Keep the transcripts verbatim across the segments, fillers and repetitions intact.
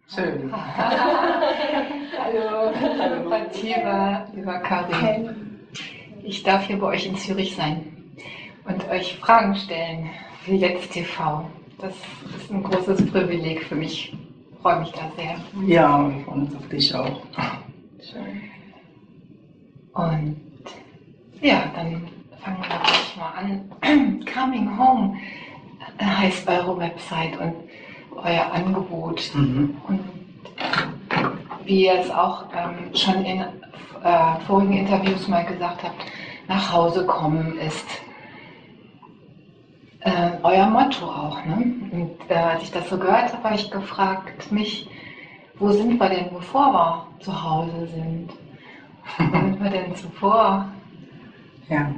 Schön. Hallo, hallo Fatima, lieber Karin. Ich darf hier bei euch in Zürich sein und euch Fragen stellen für Jetzt T V. Das ist ein großes Privileg für mich. Ich freue mich da sehr. Ja, wir freuen uns auf dich auch. Schön. Und ja, dann fangen wir gleich mal an. Coming Home heißt eure Website und euer Angebot. Mhm. Und wie ihr es auch ähm, schon in äh, vorigen Interviews mal gesagt habt, nach Hause kommen ist äh, euer Motto auch. Ne? Und äh, als ich das so gehört habe, habe ich gefragt mich, wo sind wir denn, bevor wir zu Hause sind? Wo sind wir denn zuvor? Ja.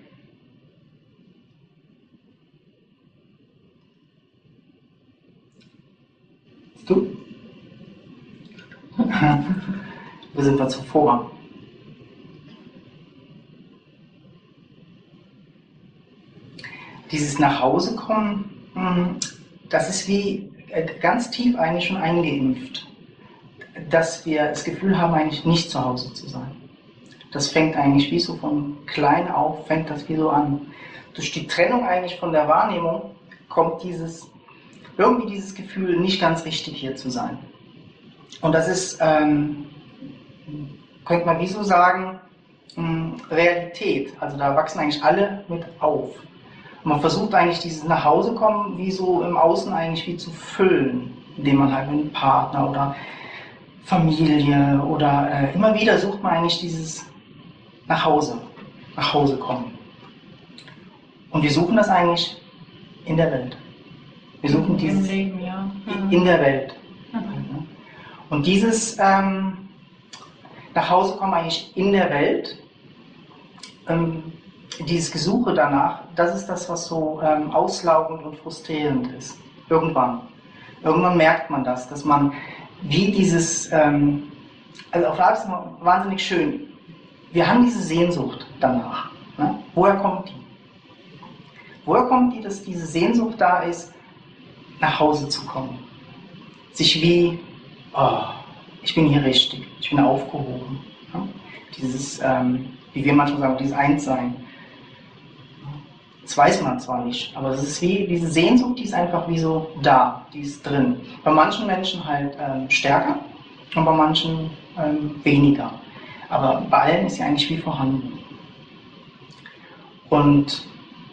Du? Wo sind wir zuvor? Dieses nach Hause kommen, das ist wie ganz tief eigentlich schon eingeimpft, dass wir das Gefühl haben, eigentlich nicht zu Hause zu sein. Das fängt eigentlich wie so von klein auf, fängt das wie so an. Durch die Trennung eigentlich von der Wahrnehmung kommt dieses, irgendwie dieses Gefühl, nicht ganz richtig hier zu sein. Und das ist, ähm, könnte man wie so sagen, Realität. Also da wachsen eigentlich alle mit auf. Und man versucht eigentlich dieses Nachhausekommen wie so im Außen eigentlich wie zu füllen, indem man halt mit einem Partner oder Familie oder äh, immer wieder sucht man eigentlich dieses nach Hause, nach Hause kommen. Und wir suchen das eigentlich in der Welt. Wir suchen Im dieses Leben, ja. Mhm. in der Welt. Mhm. Und dieses ähm, nach Hause kommen eigentlich in der Welt, ähm, dieses Gesuche danach, das ist das, was so ähm, auslaugend und frustrierend ist. Irgendwann. Irgendwann merkt man das, dass man wie dieses, ähm, also auf der Art ist es wahnsinnig schön. Wir haben diese Sehnsucht danach. Ne? Woher kommt die? Woher kommt die, dass diese Sehnsucht da ist, nach Hause zu kommen? Sich wie, oh, ich bin hier richtig, ich bin aufgehoben. Ne? Dieses, ähm, wie wir manchmal sagen, dieses Einssein. Das weiß man zwar nicht, aber es ist wie diese Sehnsucht, die ist einfach wie so da, die ist drin. Bei manchen Menschen halt ähm, stärker und bei manchen ähm, weniger. Aber bei allen ist sie eigentlich wie vorhanden. Und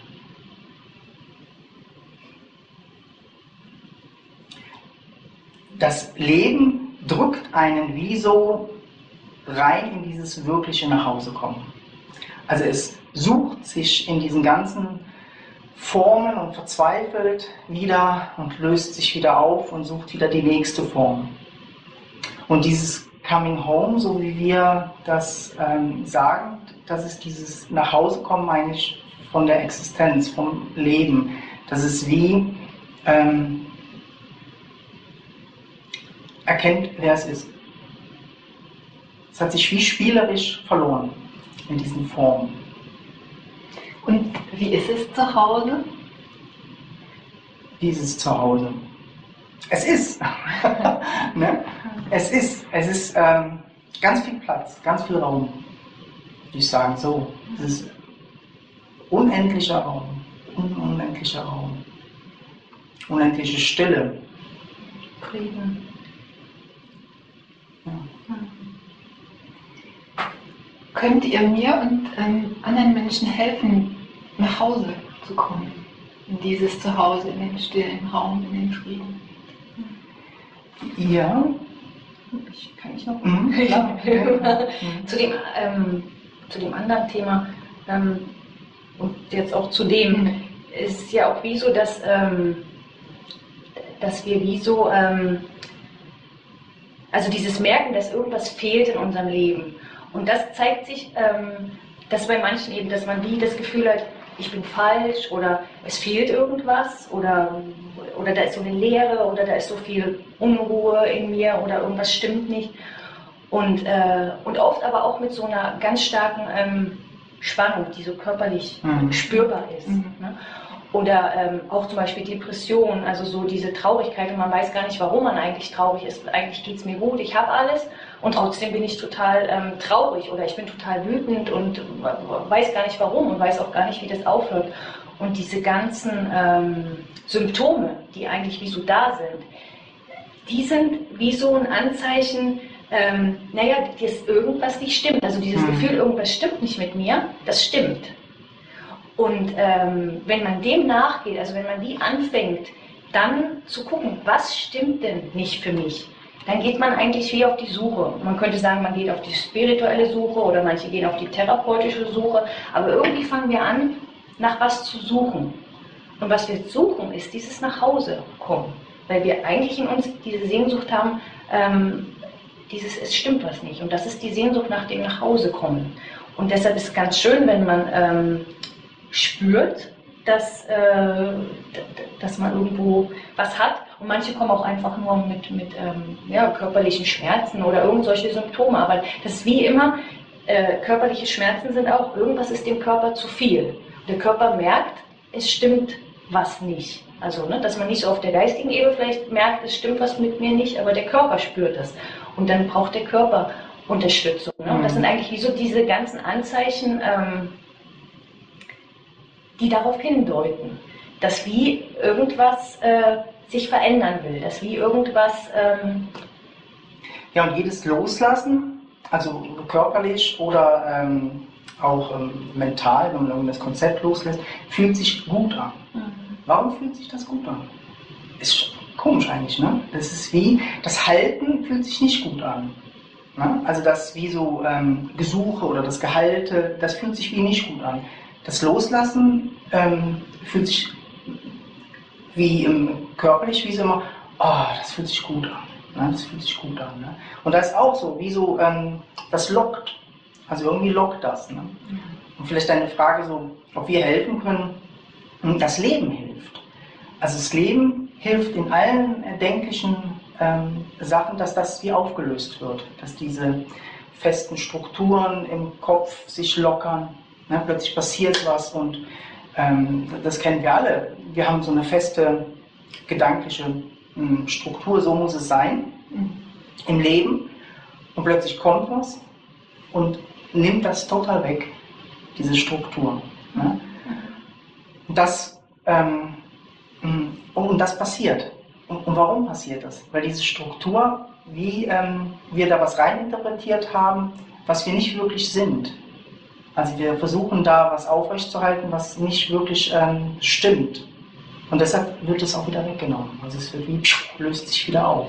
das Leben drückt einen wie so rein in dieses wirkliche Nachhausekommen. Also es sucht sich in diesen ganzen Formen und verzweifelt wieder und löst sich wieder auf und sucht wieder die nächste Form. Und dieses Coming Home, so wie wir das ähm, sagen, das ist dieses Nachhausekommen eigentlich von der Existenz, vom Leben. Das ist wie ähm, erkennt, wer es ist. Es hat sich wie spielerisch verloren in diesen Formen. Und wie ist es zu Hause? Dieses Zuhause. Es ist. ne? Es ist. Es ist ähm, ganz viel Platz, ganz viel Raum. Würde ich sagen, so. Es ist unendlicher Raum. Un unendlicher Raum. Unendliche Stille. Frieden. Ja. Könnt ihr mir und ähm, anderen Menschen helfen, nach Hause zu kommen? In dieses Zuhause, in den stillen Raum, in den Frieden? Ja. Ich, kann ich noch? Mhm, klar. zu, dem, ähm, zu dem anderen Thema ähm, und jetzt auch zu dem, mhm. ist es ja auch wie so, dass, ähm, dass wir wie so, ähm, also dieses Merken, dass irgendwas fehlt in unserem Leben. Und das zeigt sich, ähm, dass bei manchen eben, dass man wie das Gefühl hat, ich bin falsch oder es fehlt irgendwas oder, oder da ist so eine Leere oder da ist so viel Unruhe in mir oder irgendwas stimmt nicht. Und, äh, und oft aber auch mit so einer ganz starken ähm, Spannung, die so körperlich mhm. spürbar ist. Mhm. Ne? Oder ähm, auch zum Beispiel Depression, also so diese Traurigkeit und man weiß gar nicht, warum man eigentlich traurig ist. Eigentlich geht es mir gut, ich habe alles und trotzdem bin ich total ähm, traurig oder ich bin total wütend und weiß gar nicht warum und weiß auch gar nicht, wie das aufhört. Und diese ganzen ähm, Symptome, die eigentlich wie so da sind, die sind wie so ein Anzeichen, ähm, naja, dass irgendwas nicht stimmt. Also dieses Mhm. Gefühl, irgendwas stimmt nicht mit mir, das stimmt. Und ähm, wenn man dem nachgeht, also wenn man die anfängt, dann zu gucken, was stimmt denn nicht für mich, dann geht man eigentlich wie auf die Suche. Man könnte sagen, man geht auf die spirituelle Suche oder manche gehen auf die therapeutische Suche, aber irgendwie fangen wir an, nach was zu suchen. Und was wir suchen, ist dieses Nachhause kommen, weil wir eigentlich in uns diese Sehnsucht haben, ähm, dieses, es stimmt was nicht. Und das ist die Sehnsucht nach dem Nachhausekommen. Und deshalb ist es ganz schön, wenn man ähm, spürt, dass, äh, dass man irgendwo was hat. Und manche kommen auch einfach nur mit, mit ähm, ja, körperlichen Schmerzen oder irgend solche Symptome. Aber das ist wie immer, äh, körperliche Schmerzen sind auch, irgendwas ist dem Körper zu viel. Der Körper merkt, es stimmt was nicht. Also, ne, dass man nicht so auf der geistigen Ebene vielleicht merkt, es stimmt was mit mir nicht, aber der Körper spürt das. Und dann braucht der Körper Unterstützung. Ne? Und das sind eigentlich wie so diese ganzen Anzeichen, ähm, die darauf hindeuten, dass wie irgendwas äh, sich verändern will, dass wie irgendwas... Ähm Ja, und jedes Loslassen, also körperlich oder ähm, auch ähm, mental, wenn man das Konzept loslässt, fühlt sich gut an. Mhm. Warum fühlt sich das gut an? Ist komisch eigentlich, ne? Das ist wie, das Halten fühlt sich nicht gut an. Ne? Also das wie so ähm, Gesuche oder das Gehalte, das fühlt sich wie nicht gut an. Das Loslassen ähm, fühlt sich wie im, körperlich wie so immer, oh, das fühlt sich gut an. Ne? Das fühlt sich gut an. Ne? Und da ist auch so, wie so, ähm, das lockt. Also irgendwie lockt das. Ne? Und vielleicht eine Frage so, ob wir helfen können. Das Leben hilft. Also das Leben hilft in allen erdenklichen ähm, Sachen, dass das wie aufgelöst wird. Dass diese festen Strukturen im Kopf sich lockern. Ne, plötzlich passiert was und ähm, das kennen wir alle. Wir haben so eine feste gedankliche mh, Struktur, so muss es sein mhm. im Leben und plötzlich kommt was und nimmt das total weg, diese Struktur. Ne? Und, das, ähm, und das passiert. Und, und warum passiert das? Weil diese Struktur, wie ähm, wir da was reininterpretiert haben, was wir nicht wirklich sind. Also wir versuchen da was aufrechtzuerhalten, was nicht wirklich ähm, stimmt. Und deshalb wird es auch wieder weggenommen. Also es wird wie, löst sich wieder auf.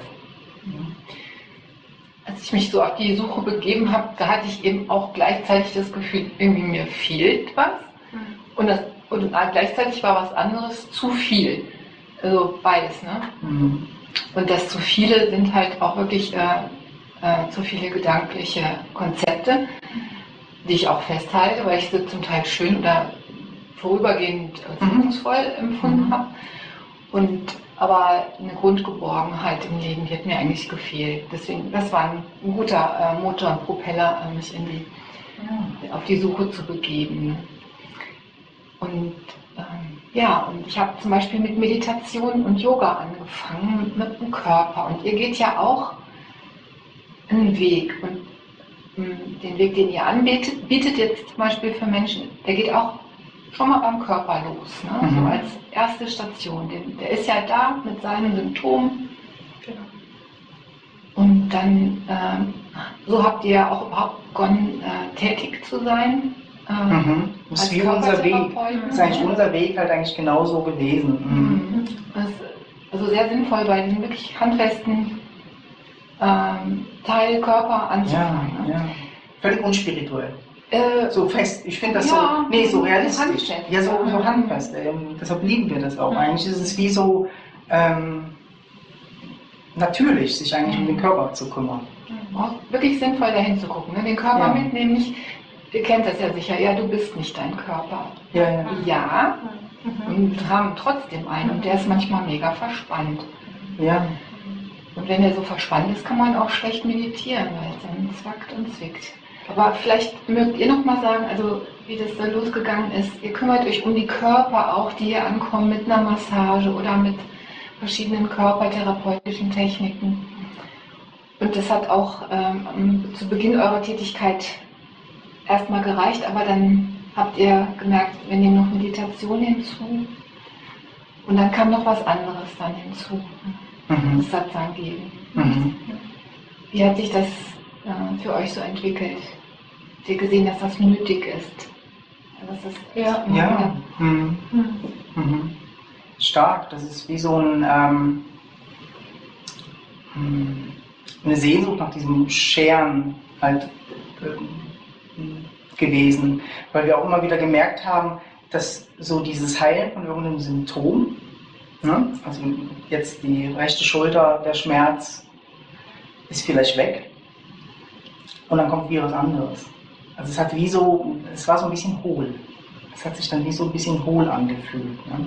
Als ich mich so auf die Suche begeben habe, da hatte ich eben auch gleichzeitig das Gefühl, irgendwie mir fehlt was. Und, das, und gleichzeitig war was anderes zu viel. Also beides, ne? Mhm. Und das zu viele sind halt auch wirklich äh, äh, zu viele gedankliche Konzepte, die ich auch festhalte, weil ich sie zum Teil schön oder vorübergehend wirkungsvoll mhm. empfunden mhm. habe. Und aber eine Grundgeborgenheit im Leben, die hat mir eigentlich gefehlt. Deswegen, das war ein, ein guter äh, Motor und Propeller, äh, mich in die, ja. auf die Suche zu begeben. Und ähm, ja, und ich habe zum Beispiel mit Meditation und Yoga angefangen, mit dem Körper. Und ihr geht ja auch einen Weg. Und den Weg, den ihr anbietet, bietet jetzt zum Beispiel für Menschen, der geht auch schon mal beim Körper los, ne? Mhm. So als erste Station. Den, der ist ja da mit seinen Symptomen. Genau. Und dann, ähm, so habt ihr ja auch überhaupt begonnen, äh, tätig zu sein. Ähm, mhm. Das ist wie unser Weg. Das ist eigentlich unser Weg halt eigentlich genauso gewesen. Mhm. Das ist also sehr sinnvoll, bei den wirklich handfesten Ähm, Teil Körper anzufangen. Ja, ja. Völlig unspirituell. Äh, so fest. Ich finde das ja, so, nee, so realistisch. Handfest. Ja, so, so handfest. Ähm, deshalb lieben wir das auch. Mhm. Eigentlich ist es wie so ähm, natürlich, sich eigentlich mhm. um den Körper zu kümmern. Mhm. Auch wirklich sinnvoll dahin zu gucken. Ne? Den Körper ja. mitnehmen, nicht, ihr kennt das ja sicher, ja, du bist nicht dein Körper. Ja, ja. ja mhm. und wir haben trotzdem einen und der ist manchmal mega verspannt. Ja. Und wenn er so verspannt ist, kann man auch schlecht meditieren, weil es dann zwackt und zwickt. Aber vielleicht mögt ihr noch mal sagen, also wie das da losgegangen ist. Ihr kümmert euch um die Körper auch, die hier ankommen mit einer Massage oder mit verschiedenen körpertherapeutischen Techniken. Und das hat auch ähm, zu Beginn eurer Tätigkeit erstmal gereicht, aber dann habt ihr gemerkt, wir nehmen noch Meditation hinzu. Und dann kam noch was anderes dann hinzu. Mhm. Das Satsang geben. Mhm. Wie hat sich das äh, für euch so entwickelt? Habt ihr gesehen, dass das nötig ist? Dass das Ja. immer Ja. wieder- Mhm. Mhm. Mhm. Stark. Das ist wie so ein, ähm, hm, eine Sehnsucht nach diesem Scheren halt ähm, gewesen, weil wir auch immer wieder gemerkt haben, dass so dieses Heilen von irgendeinem Symptom, ne? Also jetzt die rechte Schulter, der Schmerz ist vielleicht weg und dann kommt wieder was anderes. Also es hat wie so, es war so ein bisschen hohl. Es hat sich dann wie so ein bisschen hohl angefühlt. Ne?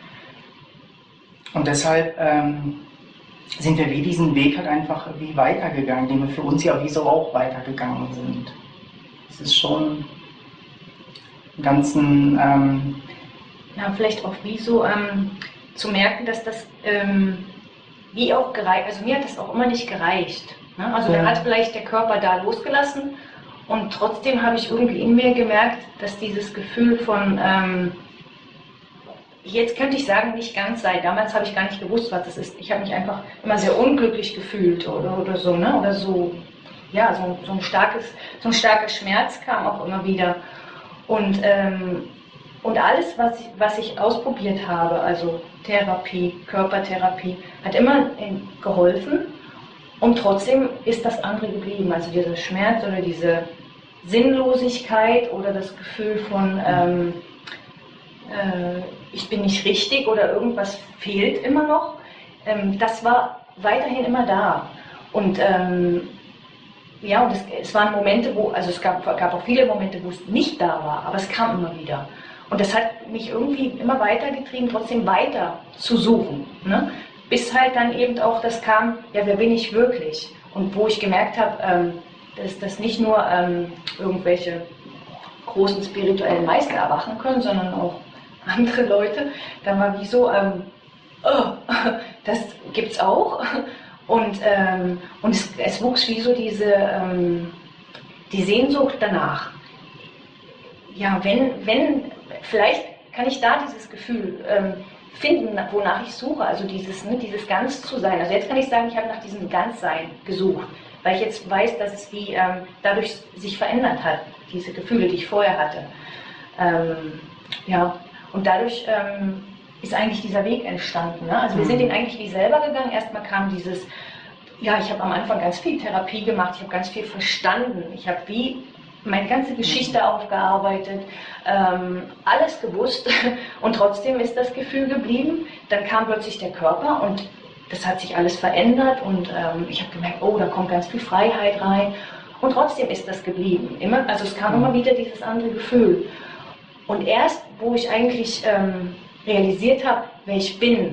Und deshalb ähm, sind wir wie diesen Weg halt einfach wie weitergegangen, den wir für uns ja wie so auch weitergegangen sind. Es ist schon einen ganzen, ähm, Ja, vielleicht auch wie so ähm, zu merken, dass das ähm, wie auch gereicht, also mir hat das auch immer nicht gereicht. Ne? Also Ja. da hat vielleicht der Körper da losgelassen und trotzdem habe ich irgendwie in mir gemerkt, dass dieses Gefühl von, ähm, jetzt könnte ich sagen, nicht ganz sei. Damals habe ich gar nicht gewusst, was das ist. Ich habe mich einfach immer sehr unglücklich gefühlt oder, oder so, ne? Oder so, ja, so, so ein starkes, so ein starker Schmerz kam auch immer wieder. Und, ähm, und alles, was ich, was ich ausprobiert habe, also Therapie, Körpertherapie, hat immer ähm, geholfen. Und trotzdem ist das andere geblieben. Also dieser Schmerz oder diese Sinnlosigkeit oder das Gefühl von, ähm, äh, ich bin nicht richtig oder irgendwas fehlt immer noch, ähm, das war weiterhin immer da. Und ähm, ja, und es, es waren Momente, wo, also es gab, gab auch viele Momente, wo es nicht da war, aber es kam immer wieder. Und das hat mich irgendwie immer weitergetrieben, trotzdem weiter zu suchen. Ne? Bis halt dann eben auch das kam, ja, wer bin ich wirklich? Und wo ich gemerkt habe, ähm, dass das nicht nur ähm, irgendwelche großen spirituellen Meister erwachen können, sondern auch andere Leute. Dann war wie so, ähm, oh, das gibt's auch. Und, ähm, und es, es wuchs wie so diese ähm, die Sehnsucht danach. Ja, wenn, wenn, vielleicht kann ich da dieses Gefühl ähm, finden, wonach ich suche, also dieses, ne, dieses Ganz zu sein. Also jetzt kann ich sagen, ich habe nach diesem Ganzsein gesucht, weil ich jetzt weiß, dass es wie ähm, dadurch sich verändert hat, diese Gefühle, die ich vorher hatte. Ähm, ja, und dadurch ähm, ist eigentlich dieser Weg entstanden. Ne? Also wir sind ihn eigentlich wie selber gegangen. Erstmal kam dieses, ja, ich habe am Anfang ganz viel Therapie gemacht, ich habe ganz viel verstanden. Ich habe wie meine ganze Geschichte aufgearbeitet, ähm, alles gewusst und trotzdem ist das Gefühl geblieben. Dann kam plötzlich der Körper und das hat sich alles verändert und ähm, ich habe gemerkt, oh, da kommt ganz viel Freiheit rein und trotzdem ist das geblieben. Immer, also es kam immer wieder dieses andere Gefühl. Und erst, wo ich eigentlich ähm, realisiert habe, wer ich bin,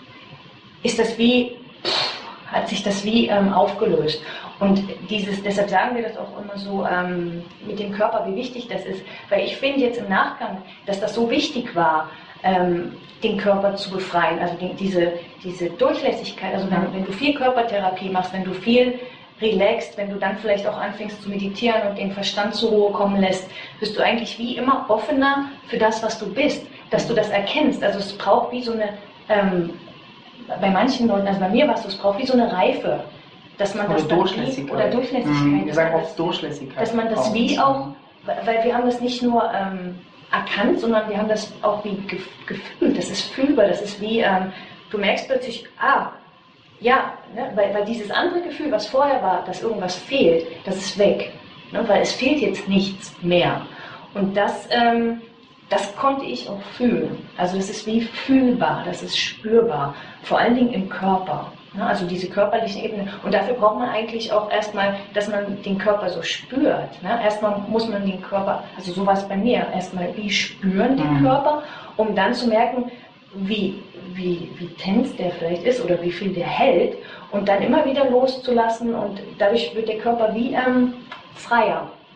ist das wie, hat sich das wie ähm, aufgelöst. Und dieses, deshalb sagen wir das auch immer so ähm, mit dem Körper, wie wichtig das ist. Weil ich finde jetzt im Nachgang, dass das so wichtig war, ähm, den Körper zu befreien. Also die, diese, diese Durchlässigkeit, also wenn, wenn du viel Körpertherapie machst, wenn du viel relaxst, wenn du dann vielleicht auch anfängst zu meditieren und den Verstand zur Ruhe kommen lässt, bist du eigentlich wie immer offener für das, was du bist, dass du das erkennst. Also es braucht wie so eine, ähm, bei manchen Leuten, also bei mir war es so, es braucht wie so eine Reife, dass man oder das dann Durchlässigkeit. wie, oder Durchlässigkeit, Mhm. Wir sagen dass, oft Durchlässigkeit. dass man das wie auch, weil wir haben das nicht nur ähm, erkannt, sondern wir haben das auch wie ge gefühlt, das ist fühlbar, das ist wie, ähm, du merkst plötzlich, ah, ja, ne, weil, weil dieses andere Gefühl, was vorher war, dass irgendwas fehlt, das ist weg, ne, weil es fehlt jetzt nichts mehr. Und das, ähm, das konnte ich auch fühlen. Also das ist wie fühlbar, das ist spürbar, vor allen Dingen im Körper. Ne, also diese körperliche Ebene. Und dafür braucht man eigentlich auch erstmal, dass man den Körper so spürt. Ne? Erstmal muss man den Körper, also so war es bei mir, erstmal wie spüren den Mhm. Körper, um dann zu merken, wie, wie, wie tens der vielleicht ist oder wie viel der hält und dann immer wieder loszulassen und dadurch wird der Körper wie ähm, freier.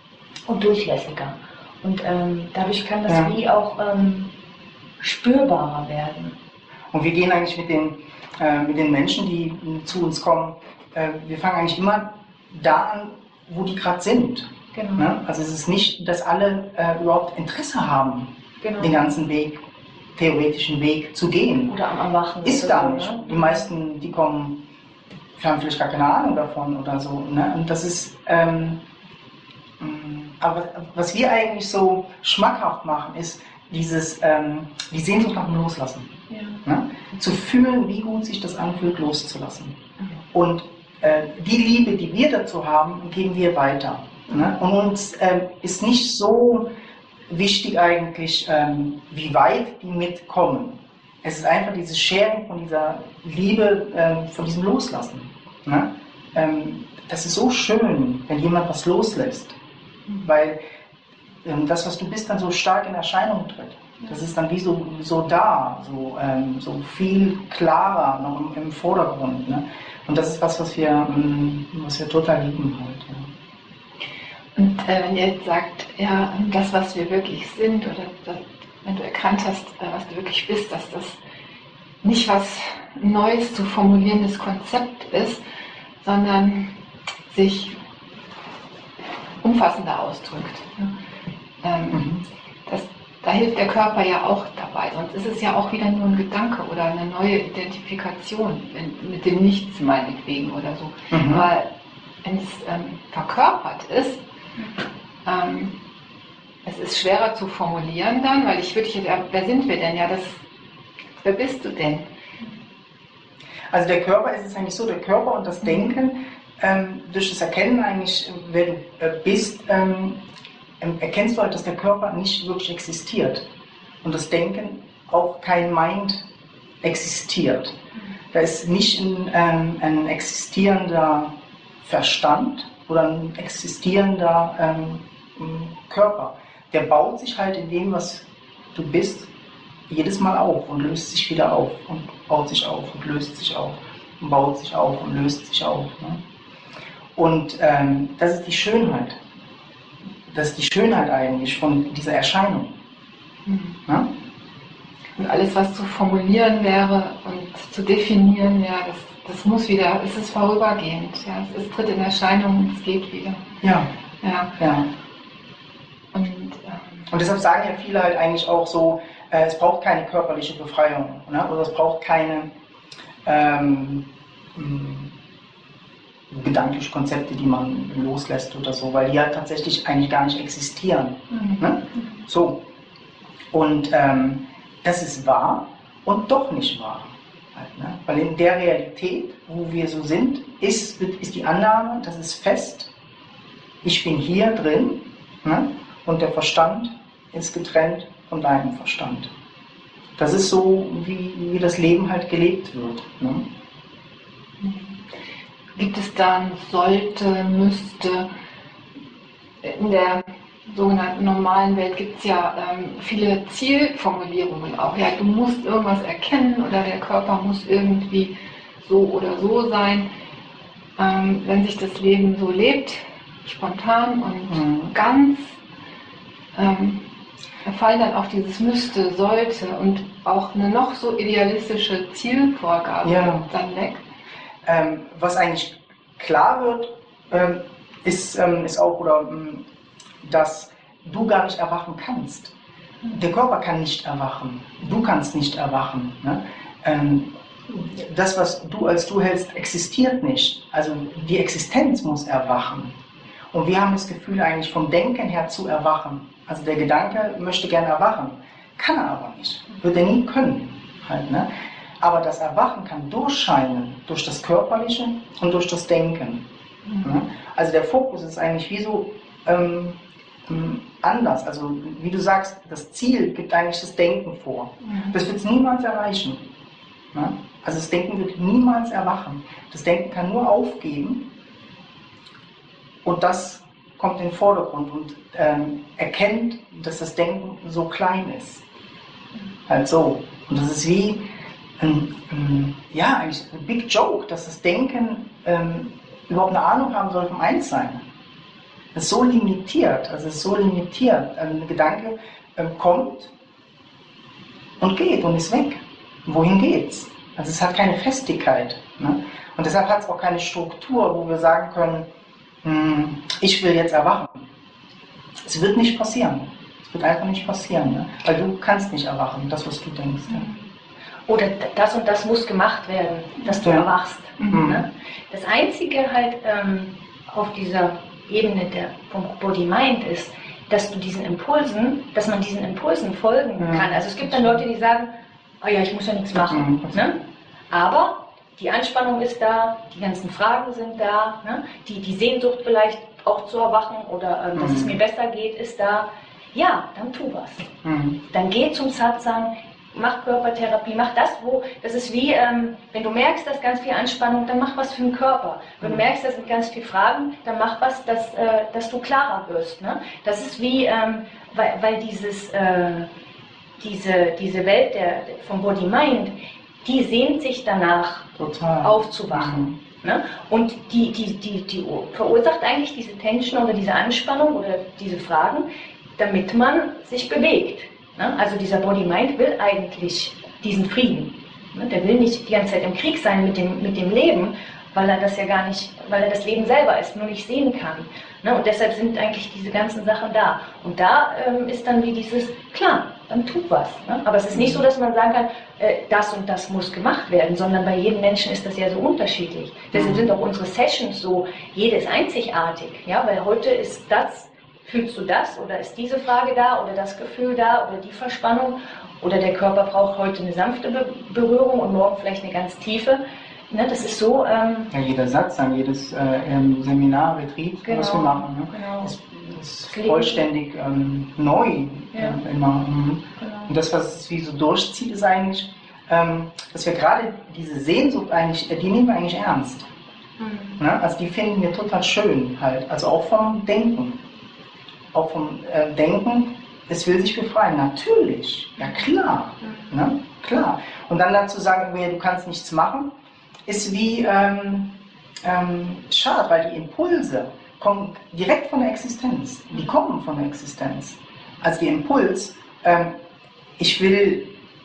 und durchlässiger. Und ähm, dadurch kann das Ja. wie auch ähm, spürbarer werden. Und wir gehen eigentlich mit den, äh, mit den Menschen, die äh, zu uns kommen, äh, wir fangen eigentlich immer da an, wo die gerade sind. Genau. Ne? Also es ist nicht, dass alle äh, überhaupt Interesse haben, Genau. den ganzen Weg, theoretischen Weg zu gehen. Oder am Erwachen. Ist oder gar so, nicht. ne? Die meisten, die kommen, haben vielleicht gar keine Ahnung davon oder so. Ne? Und das ist, ähm, mh, aber was wir eigentlich so schmackhaft machen, ist dieses, ähm, die Sehnsucht nach dem Loslassen. Ja. Ne? Zu fühlen, wie gut sich das anfühlt, loszulassen. Mhm. Und äh, die Liebe, die wir dazu haben, geben wir weiter. Ne? Und uns äh, ist nicht so wichtig eigentlich, ähm, wie weit die mitkommen. Es ist einfach dieses Sharing von dieser Liebe, ähm, von diesem Loslassen. Ne? Ähm, das ist so schön, wenn jemand was loslässt. Weil ähm, das, was du bist, dann so stark in Erscheinung tritt. Das ist dann wie so, so da, so, ähm, so viel klarer noch im, im Vordergrund. Ne? Und das ist was, was wir, ähm, was wir total lieben halt. Ja. Und äh, wenn ihr jetzt sagt, ja, das, was wir wirklich sind, oder das, wenn du erkannt hast, äh, was du wirklich bist, dass das nicht was Neues zu formulierendes Konzept ist, sondern sich umfassender ausdrückt. Ähm, Mhm. das, da hilft der Körper ja auch dabei, sonst ist es ja auch wieder nur ein Gedanke oder eine neue Identifikation wenn, mit dem Nichts meinetwegen oder so. Mhm. Aber wenn es ähm, verkörpert ist, ähm, es ist schwerer zu formulieren dann, weil ich würde jetzt, ja, wer sind wir denn? Ja, das, wer bist du denn? Also der Körper ist es eigentlich so, der Körper und das Denken, ähm, durch das Erkennen eigentlich, wer du äh, bist, ähm, ähm, erkennst du halt, dass der Körper nicht wirklich existiert. Und das Denken auch kein Mind existiert. Da ist nicht ein, ähm, ein existierender Verstand oder ein existierender ähm, Körper. Der baut sich halt in dem, was du bist, jedes Mal auf und löst sich wieder auf und baut sich auf und löst sich auf und baut sich auf und löst sich auf. Ne? Und ähm, das ist die Schönheit. Das ist die Schönheit eigentlich von dieser Erscheinung. Mhm. Ne? Und alles, was zu formulieren wäre und zu definieren, ja, das, das muss wieder, es ist vorübergehend. Ja, es, es tritt in Erscheinung, es geht wieder. Ja. Ja. Ja. Und, ähm, Und deshalb sagen ja viele halt eigentlich auch so, äh, es braucht keine körperliche Befreiung, ne? Oder es braucht keine ähm, mh, gedankliche Konzepte, die man loslässt oder so, weil die halt tatsächlich eigentlich gar nicht existieren. mhm. Ne? So. Und ähm, das ist wahr und doch nicht wahr. Halt, ne? Weil in der Realität, wo wir so sind, ist, ist die Annahme, das ist fest, ich bin hier drin, ne? Und der Verstand ist getrennt von deinem Verstand. Das ist so, wie, wie das Leben halt gelebt wird. Ne? Gibt es dann sollte, müsste, in der sogenannten normalen Welt gibt es ja ähm, viele Zielformulierungen auch. Ja, du musst irgendwas erkennen oder der Körper muss irgendwie so oder so sein. Ähm, wenn sich das Leben so lebt, spontan und Mhm. ganz, ähm, da fallen dann auch dieses müsste, sollte und auch eine noch so idealistische Zielvorgabe Ja. dann weg. Ähm, was eigentlich klar wird, ähm, ist, ähm, ist auch, oder, ähm, dass du gar nicht erwachen kannst. Der Körper kann nicht erwachen. Du kannst nicht erwachen. Ne? Ähm, das, was du als du hältst, existiert nicht. Also die Existenz muss erwachen. Und wir haben das Gefühl, eigentlich vom Denken her zu erwachen. Also der Gedanke möchte gerne erwachen, kann er aber nicht. Wird er nie können. Halt, ne? Aber das Erwachen kann durchscheinen durch das Körperliche und durch das Denken. Mhm. Ne? Also der Fokus ist eigentlich wie so ähm, ähm, anders. Also wie du sagst, das Ziel gibt eigentlich das Denken vor. Mhm. Das wird es niemals erreichen. Ne? Also das Denken wird niemals erwachen. Das Denken kann nur aufgeben und das kommt in den Vordergrund und ähm, erkennt, dass das Denken so klein ist. Halt so. Und das ist wie ein, ein, ja, eigentlich ein Big Joke, dass das Denken ähm, überhaupt eine Ahnung haben soll vom Einssein. Das ist so limitiert, also es ist so limitiert. Ein Gedanke ähm, kommt und geht und ist weg. Wohin geht's? Also es hat keine Festigkeit. Ne? Und deshalb hat es auch keine Struktur, wo wir sagen können, hm, ich will jetzt erwachen. Es wird nicht passieren. Es wird einfach nicht passieren, ne? Weil du kannst nicht erwachen, das, was du denkst. Ja. Oder das und das muss gemacht werden, dass du Ja. erwachst. Mhm. Ne? Das Einzige halt ähm, auf dieser Ebene der, vom Body-Mind ist, dass du diesen Impulsen, dass man diesen Impulsen folgen Ja. kann. Also es gibt dann Leute, die sagen, oh ja, ich muss ja nichts machen. Mhm. Ne? Aber die Anspannung ist da, die ganzen Fragen sind da, ne? die, die Sehnsucht vielleicht auch zu erwachen oder ähm, dass Mhm. es mir besser geht, ist da. Ja, dann tu was. Mhm. Dann geh zum Satsang, mach Körpertherapie, mach das, wo, das ist wie, ähm, wenn du merkst, dass ganz viel Anspannung, dann mach was für den Körper. Wenn du Mhm. merkst, da sind ganz viele Fragen, dann mach was, dass, äh, dass du klarer wirst. Ne? Das ist wie, ähm, weil, weil dieses, äh, diese, diese Welt der, vom Body-Mind, die sehnt sich danach, Total. aufzuwachen. Ne? Und die, die, die, die verursacht eigentlich diese Tension oder diese Anspannung oder diese Fragen, damit man sich bewegt. Ne? Also dieser Body-Mind will eigentlich diesen Frieden. Ne? Der will nicht die ganze Zeit im Krieg sein mit dem, mit dem Leben, weil er das ja gar nicht, weil er das Leben selber ist, nur nicht sehen kann. Ne? Und deshalb sind eigentlich diese ganzen Sachen da. Und da ähm, ist dann wie dieses, klar, dann tu was. Ne? Aber es ist nicht so, dass man sagen kann, äh, das und das muss gemacht werden, sondern bei jedem Menschen ist das ja so unterschiedlich. Deshalb sind auch unsere Sessions so, jede ist einzigartig. Ja? Weil heute ist das, fühlst du das oder ist diese Frage da oder das Gefühl da oder die Verspannung oder der Körper braucht heute eine sanfte Be Berührung und morgen vielleicht eine ganz tiefe. Ne, das ist so. Ähm, Ja, jeder Satz, jedes äh, ähm, Seminar, Retreat, Genau, was wir machen, ne? genau. ist, ist Leben. vollständig ähm, neu. Ja. äh, immer. Mhm. Genau. Und das, was es wie so durchzieht, ist eigentlich, ähm, dass wir gerade diese Sehnsucht eigentlich, äh, die nehmen wir eigentlich ernst. Mhm. Ne? Also die finden wir total schön halt. Also auch vom Denken. Auch vom äh, Denken, es will sich befreien. Natürlich, ja klar. Mhm. Ne? Klar. Und dann dazu sagen, du kannst nichts machen, ist wie ähm, ähm, schade, weil die Impulse kommen direkt von der Existenz. Die kommen von der Existenz. Also der Impuls, ähm, ich will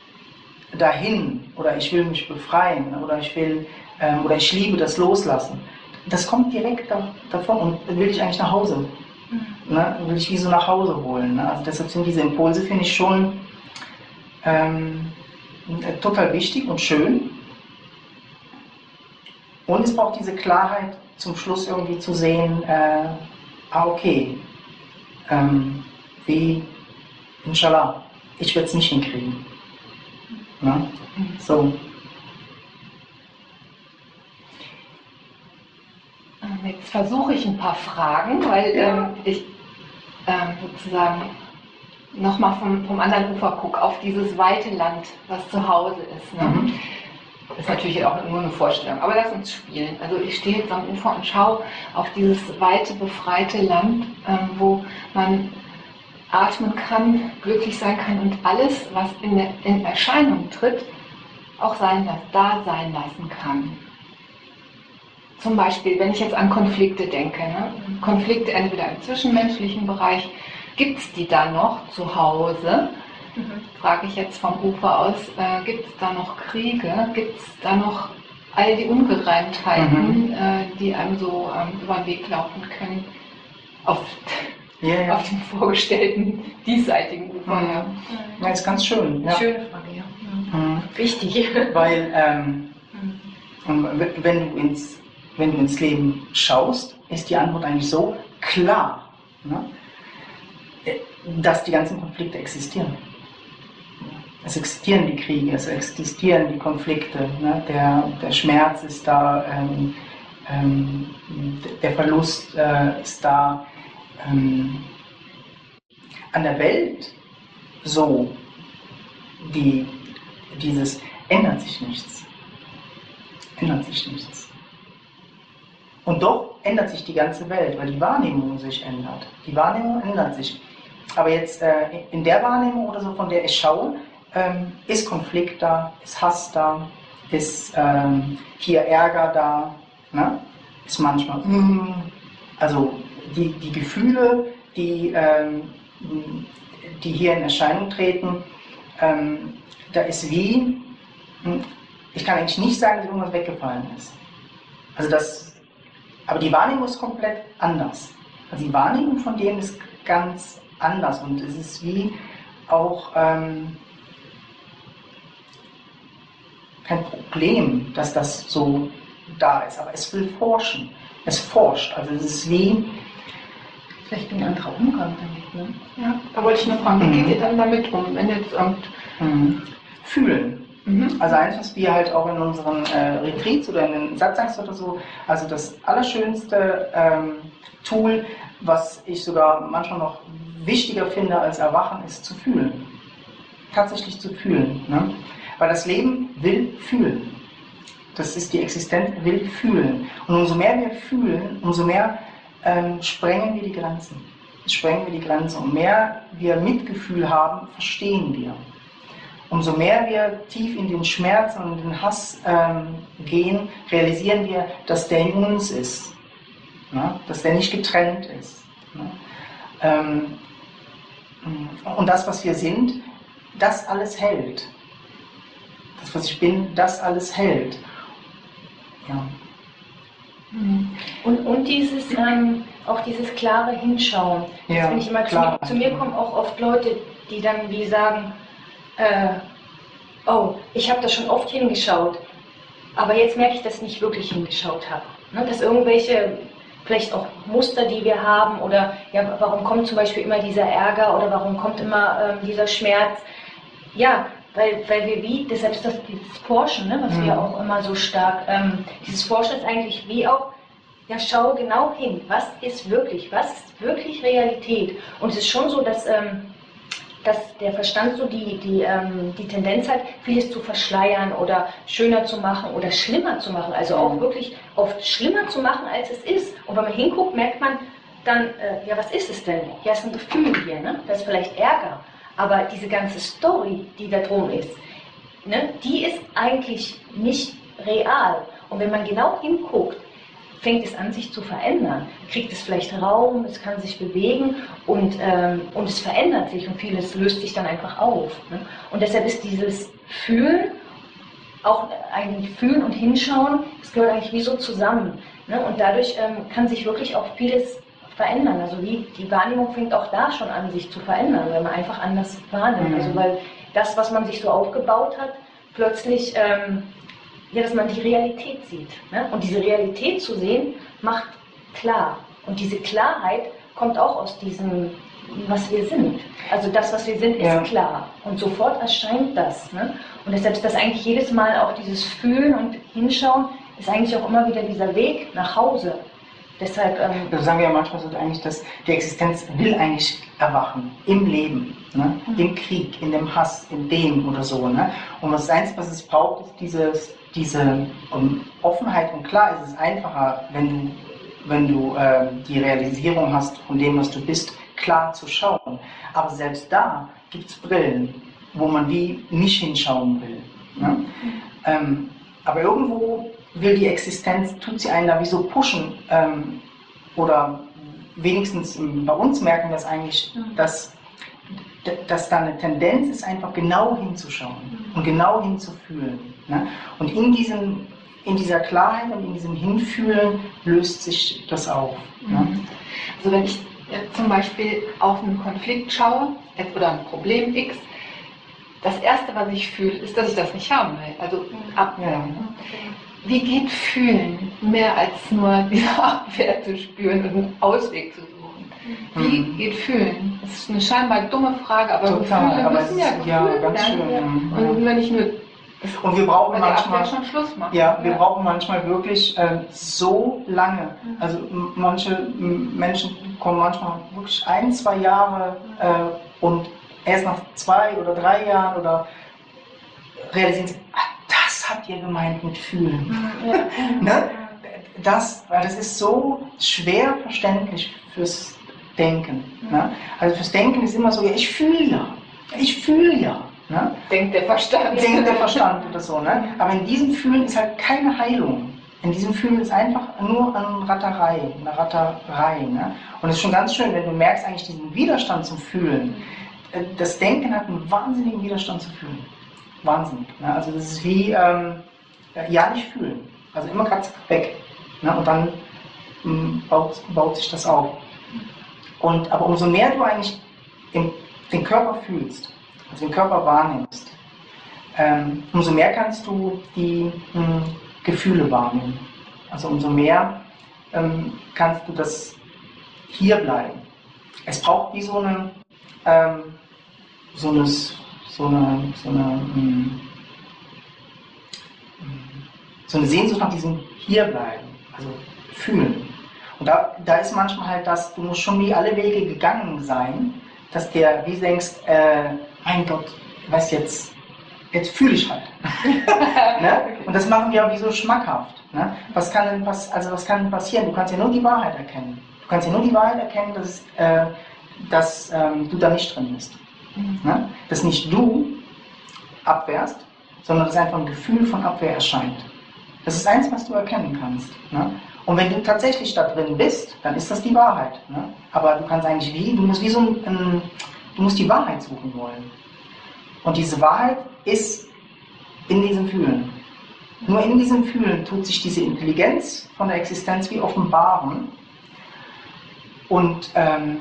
dahin oder ich will mich befreien oder ich will ähm, oder ich liebe das Loslassen. Das kommt direkt da, davon und dann will ich eigentlich nach Hause. Mhm. Ne? Will ich wie so nach Hause holen. Ne? Also deshalb sind diese Impulse, finde ich, schon ähm, total wichtig und schön. Und es braucht diese Klarheit, zum Schluss irgendwie zu sehen, äh, ah okay, ähm, wie, inshallah, ich werde es nicht hinkriegen. Ne? So. Jetzt versuche ich ein paar Fragen, weil ähm, ich ähm, sozusagen nochmal vom, vom anderen Ufer gucke, auf dieses weite Land, was zu Hause ist. Ne? Mhm. Das ist natürlich auch nur eine Vorstellung, aber lass uns spielen. Also ich stehe jetzt am Ufer und schaue auf dieses weite, befreite Land, ähm, wo man atmen kann, glücklich sein kann und alles, was in, der, in Erscheinung tritt, auch sein, da sein lassen kann. Zum Beispiel, wenn ich jetzt an Konflikte denke, ne? Konflikte entweder im zwischenmenschlichen Bereich, gibt es die da noch zu Hause? Mhm. Frage ich jetzt vom Ufer aus, äh, gibt es da noch Kriege? Gibt es da noch all die Ungereimtheiten, Mhm. äh, die einem so ähm, über den Weg laufen können, auf, Ja, ja. auf dem vorgestellten diesseitigen Ufer? Mhm. Ja. Ja, ist ganz schön. Ja. Schöne Frage, ja. Mhm. Wichtig. Weil ähm, Mhm. wenn, du ins, wenn du ins Leben schaust, ist die Antwort eigentlich so klar, ne? Dass die ganzen Konflikte existieren. Es existieren die Kriege, es existieren die Konflikte, ne? der, der Schmerz ist da, ähm, ähm, der Verlust äh, ist da. Ähm, an der Welt so, die, dieses ändert sich nichts. Ändert sich nichts. Und doch ändert sich die ganze Welt, weil die Wahrnehmung sich ändert. Die Wahrnehmung ändert sich. Aber jetzt äh, in der Wahrnehmung oder so, von der ich schaue, ähm, ist Konflikt da, ist Hass da, ist ähm, hier Ärger da, ne? Ist manchmal, mm, also die, die Gefühle, die, ähm, die hier in Erscheinung treten, ähm, da ist wie, ich kann eigentlich nicht sagen, dass irgendwas weggefallen ist. Also das, aber die Wahrnehmung ist komplett anders. Also die Wahrnehmung von dem ist ganz anders und es ist wie auch ähm, kein Problem, dass das so da ist, aber es will forschen. Es forscht, also es ist wie... Vielleicht ein anderer Umgang damit, ne? Ja, da wollte ich nur fragen, wie geht ihr dann damit um, wenn jetzt irgend... Mhm. Fühlen. Mhm. Also eins, was wir halt auch in unseren äh, Retreats oder in den Satsangs oder so, also das allerschönste ähm, Tool, was ich sogar manchmal noch wichtiger finde als Erwachen, ist zu fühlen. Tatsächlich zu fühlen. Ne? Weil das Leben will fühlen. Das ist die Existenz, will fühlen. Und umso mehr wir fühlen, umso mehr ähm, sprengen wir die Grenzen. Sprengen wir die Grenzen. Und mehr wir Mitgefühl haben, verstehen wir. Umso mehr wir tief in den Schmerz und den Hass ähm, gehen, realisieren wir, dass der in uns ist. Ne? Dass der nicht getrennt ist. Ne? Ähm, und das, was wir sind, das alles hält. Das, was ich bin, das alles hält. Ja. Und, und dieses, ähm, auch dieses klare Hinschauen. Ja, Jetzt bin ich immer, klar. zu, zu mir kommen auch oft Leute, die dann wie sagen, äh, oh, ich habe da schon oft hingeschaut, aber jetzt merke ich, dass ich nicht wirklich hingeschaut habe. Ne, dass irgendwelche, vielleicht auch Muster, die wir haben, oder ja, warum kommt zum Beispiel immer dieser Ärger oder warum kommt immer ähm, dieser Schmerz? Ja, weil, weil wir wie, deshalb ist das dieses Forschen, ne, was mhm. wir auch immer so stark, ähm, dieses Forschen ist eigentlich wie auch, ja, schau genau hin, was ist wirklich, was ist wirklich Realität? Und es ist schon so, dass, ähm, dass der Verstand so die, die, ähm, die Tendenz hat, vieles zu verschleiern oder schöner zu machen oder schlimmer zu machen, also auch wirklich oft schlimmer zu machen, als es ist. Und wenn man hinguckt, merkt man dann, äh, ja, was ist es denn? Ja, es ist ein Gefühl hier, ne? Das ist vielleicht Ärger. Aber diese ganze Story, die da drum ist, ne, die ist eigentlich nicht real. Und wenn man genau hinguckt, fängt es an, sich zu verändern. Kriegt es vielleicht Raum, es kann sich bewegen und, ähm, und es verändert sich und vieles löst sich dann einfach auf. Ne? Und deshalb ist dieses Fühlen, auch eigentlich Fühlen und Hinschauen, das gehört eigentlich wie so zusammen. Ne? Und dadurch ähm, kann sich wirklich auch vieles verändern. Also wie die Wahrnehmung fängt auch da schon an, sich zu verändern, weil man einfach anders wahrnimmt. Mhm. Also weil das, was man sich so aufgebaut hat, plötzlich, ähm, ja, dass man die Realität sieht. Ne? Und diese Realität zu sehen, macht klar. Und diese Klarheit kommt auch aus diesem, was wir sind. Also das, was wir sind, ist ja klar. Und sofort erscheint das. Ne? Und deshalb ist das eigentlich jedes Mal auch dieses Fühlen und Hinschauen, ist eigentlich auch immer wieder dieser Weg nach Hause. Deshalb, ähm, also sagen wir ja manchmal so eigentlich, dass die Existenz will eigentlich erwachen, im Leben, ne? Mhm. Im Krieg, in dem Hass, in dem oder so. Ne? Und das Einzige, was es braucht, ist dieses, diese um, Offenheit. Und klar ist es einfacher, wenn du, wenn du äh, die Realisierung hast von dem, was du bist, klar zu schauen. Aber selbst da gibt es Brillen, wo man wie nicht hinschauen will. Ne? Mhm. Ähm, aber irgendwo will die Existenz, tut sie einen da wie so pushen, ähm, oder wenigstens bei uns merken wir es eigentlich, mhm. dass, dass da eine Tendenz ist, einfach genau hinzuschauen mhm. und genau hinzufühlen. Ne? Und in, diesem, in dieser Klarheit und in diesem Hinfühlen löst sich das auf. Mhm. Ne? Also wenn ich jetzt zum Beispiel auf einen Konflikt schaue oder ein Problem X, das Erste, was ich fühle, ist, dass ich das nicht haben will. Also Abwehr. Ja. Wie geht Fühlen mehr als nur diese Abwehr zu spüren und einen Ausweg zu suchen? Wie mhm. geht Fühlen? Das ist eine scheinbar dumme Frage, aber total, Gefühle aber müssen ja gefühlt ja, ganz schön. Ja. Und wenn ich nur und wir brauchen manchmal schon Schluss machen. Ja, wir ja. brauchen manchmal wirklich äh, so lange. Also m- manche m- Menschen kommen manchmal wirklich ein, zwei Jahre äh, und erst nach zwei oder drei Jahren oder realisieren sie, ach, das habt ihr gemeint mit Fühlen. Ja. Ne? Das, weil das ist so schwer verständlich fürs Denken. Ne? Also fürs Denken ist immer so, ja, ich fühle ja, ich fühle ja. Ne? Denkt der Verstand. Denkt der Verstand oder so. Ne? Aber in diesem Fühlen ist halt keine Heilung. in diesem Fühlen ist einfach nur eine Ratterei, eine Ratterei. Ne? Und es ist schon ganz schön, wenn du merkst eigentlich diesen Widerstand zum Fühlen. Das Denken hat einen wahnsinnigen Widerstand zu fühlen. Wahnsinnig. Ne? Also das ist wie, ähm, ja nicht fühlen. Also immer gerade weg. Ne? Und dann ähm, baut, baut sich das auf. Und, aber umso mehr du eigentlich im, den Körper fühlst, also den Körper wahrnimmst, ähm, umso mehr kannst du die mh, Gefühle wahrnehmen. Also umso mehr ähm, kannst du das hier bleiben. Es braucht wie so eine, ähm, so eine, so eine, so eine, mh, so eine Sehnsucht nach diesem Hierbleiben, also fühlen. Und da, da ist manchmal halt das, du musst schon wie alle Wege gegangen sein, dass der, wie du denkst, äh, mein Gott, weißt jetzt, jetzt fühle ich halt. Ne? Und das machen wir auch wie so schmackhaft. Ne? Was kann denn pass also was kann denn passieren? Du kannst ja nur die Wahrheit erkennen. Du kannst ja nur die Wahrheit erkennen, dass, äh, dass ähm, du da nicht drin bist. Mhm. Ne? Dass nicht du abwehrst, sondern dass einfach ein Gefühl von Abwehr erscheint. Das ist eins, was du erkennen kannst. Ne? Und wenn du tatsächlich da drin bist, dann ist das die Wahrheit. Ne? Aber du kannst eigentlich wie, du musst wie so ein, ein, du musst die Wahrheit suchen wollen. Und diese Wahrheit ist in diesem Fühlen. Nur in diesem Fühlen tut sich diese Intelligenz von der Existenz wie offenbaren. Und ähm,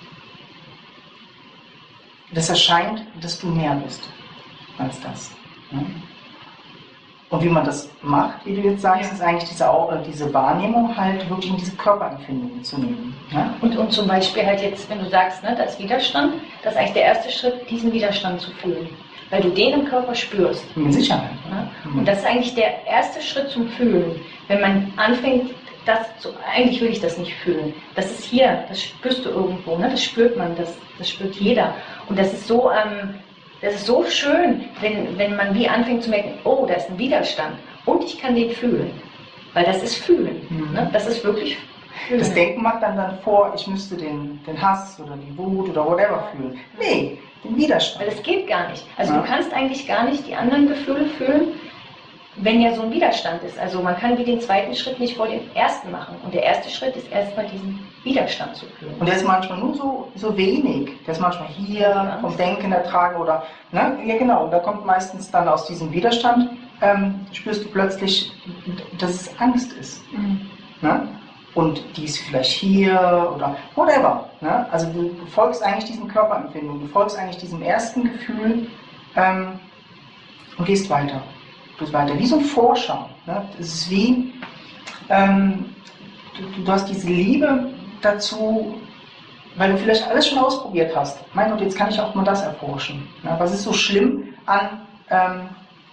das erscheint, dass du mehr bist als das. Ne? Und wie man das macht, wie du jetzt sagst, ist eigentlich diese, diese Wahrnehmung halt wirklich in diese Körperempfindungen zu nehmen. Ne? Und, und zum Beispiel halt jetzt, wenn du sagst, ne, das ist Widerstand, das ist eigentlich der erste Schritt, diesen Widerstand zu fühlen. Weil du den im Körper spürst. Mit Sicherheit. Ne? Und das ist eigentlich der erste Schritt zum Fühlen. Wenn man anfängt, das zu, eigentlich will ich das nicht fühlen. Das ist hier, das spürst du irgendwo, ne? Das spürt man, das, das spürt jeder. Und das ist so... Ähm, Das ist so schön, wenn, wenn man wie anfängt zu merken, oh, da ist ein Widerstand und ich kann den fühlen. Weil das ist Fühlen. Mhm. Ne? Das ist wirklich Fühlen. Das Denken macht dann, dann vor, ich müsste den, den Hass oder die Wut oder whatever fühlen. Nee, den Widerstand. Weil das geht gar nicht. Also ja. Du kannst eigentlich gar nicht die anderen Gefühle fühlen, wenn ja so ein Widerstand ist. Also man kann wie den zweiten Schritt nicht vor dem ersten machen. Und der erste Schritt ist erstmal diesen Widerstand zu fühlen. Und der ist manchmal nur so, so wenig. Der ist manchmal hier vom Denken ertragen oder, ne? Ja genau, und da kommt meistens dann aus diesem Widerstand, ähm, spürst du plötzlich, dass es Angst ist. Mhm. Ne? Und die ist vielleicht hier oder whatever. Ne? Also du folgst eigentlich diesen Körperempfindungen, du folgst eigentlich diesem ersten Gefühl ähm, und gehst weiter. Du gehst weiter, wie so ein Forscher. Ne? Das ist wie, ähm, du, du hast diese Liebe dazu, weil du vielleicht alles schon ausprobiert hast. Mein Gott, jetzt kann ich auch mal das erforschen. Ne? Was ist so schlimm an ähm,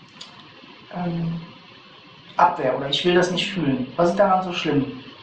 ähm, Abwehr oder ich will das nicht fühlen? Was ist daran so schlimm?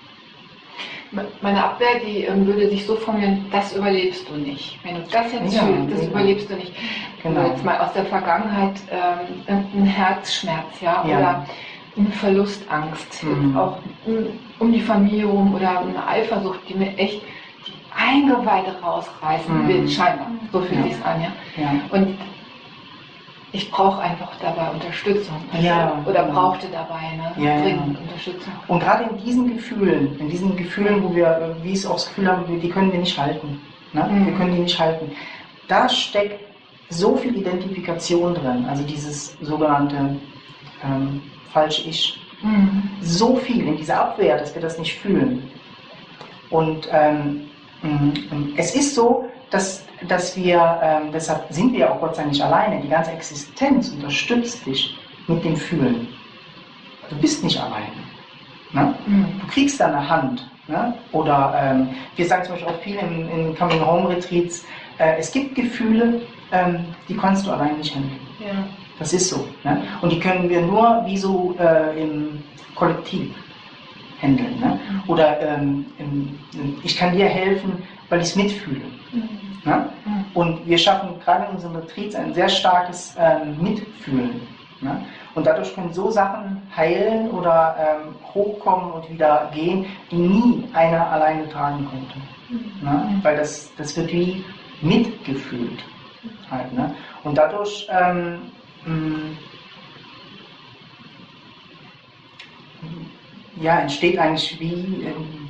Meine Abwehr, die ähm, würde sich so formulieren, das überlebst du nicht. Wenn du das jetzt ja, fühlst, das genau. überlebst du nicht. Genau. Oder jetzt mal aus der Vergangenheit ähm, ein Herzschmerz, ja, ja. oder eine Verlustangst, mhm. auch um, um die Familie rum oder eine Eifersucht, die mir echt die Eingeweide rausreißen mhm. will, scheinbar. So fühlt ja. sich's an, ja. ja. Und ich brauche einfach dabei Unterstützung. Also, ja, oder genau. brauchte dabei ne, ja, dringend ja. Unterstützung. Und gerade in diesen Gefühlen, in diesen Gefühlen, wo wir, wie es auch das Gefühl haben, die können wir nicht halten. Ne? Mhm. Wir können die nicht halten. Da steckt so viel Identifikation drin, also dieses sogenannte ähm, falsche Ich. Mhm. So viel in dieser Abwehr, dass wir das nicht fühlen. Und ähm, es ist so, dass, dass wir, ähm, deshalb sind wir auch Gott sei Dank nicht alleine, die ganze Existenz unterstützt dich mit dem Fühlen. Du bist nicht alleine. Ne? Mhm. Du kriegst da eine Hand. Ne? Oder ähm, wir sagen zum Beispiel auch viel in, in Coming Home Retreats, äh, es gibt Gefühle, ähm, die kannst du allein nicht handeln. Ja. Das ist so. Ne? Und die können wir nur wie so äh, im Kollektiv handeln. Ne? Oder ähm, im, ich kann dir helfen, weil ich es mitfühle. Mhm. Ne? Mhm. Und wir schaffen gerade in unseren Retreats ein sehr starkes ähm, Mitfühlen. Ne? Und dadurch können so Sachen heilen oder ähm, hochkommen und wieder gehen, die nie einer alleine tragen konnte. Mhm. Ne? Weil das, das wird wie mitgefühlt. Halt, ne? Und dadurch ähm, mh, ja, entsteht eigentlich wie ähm,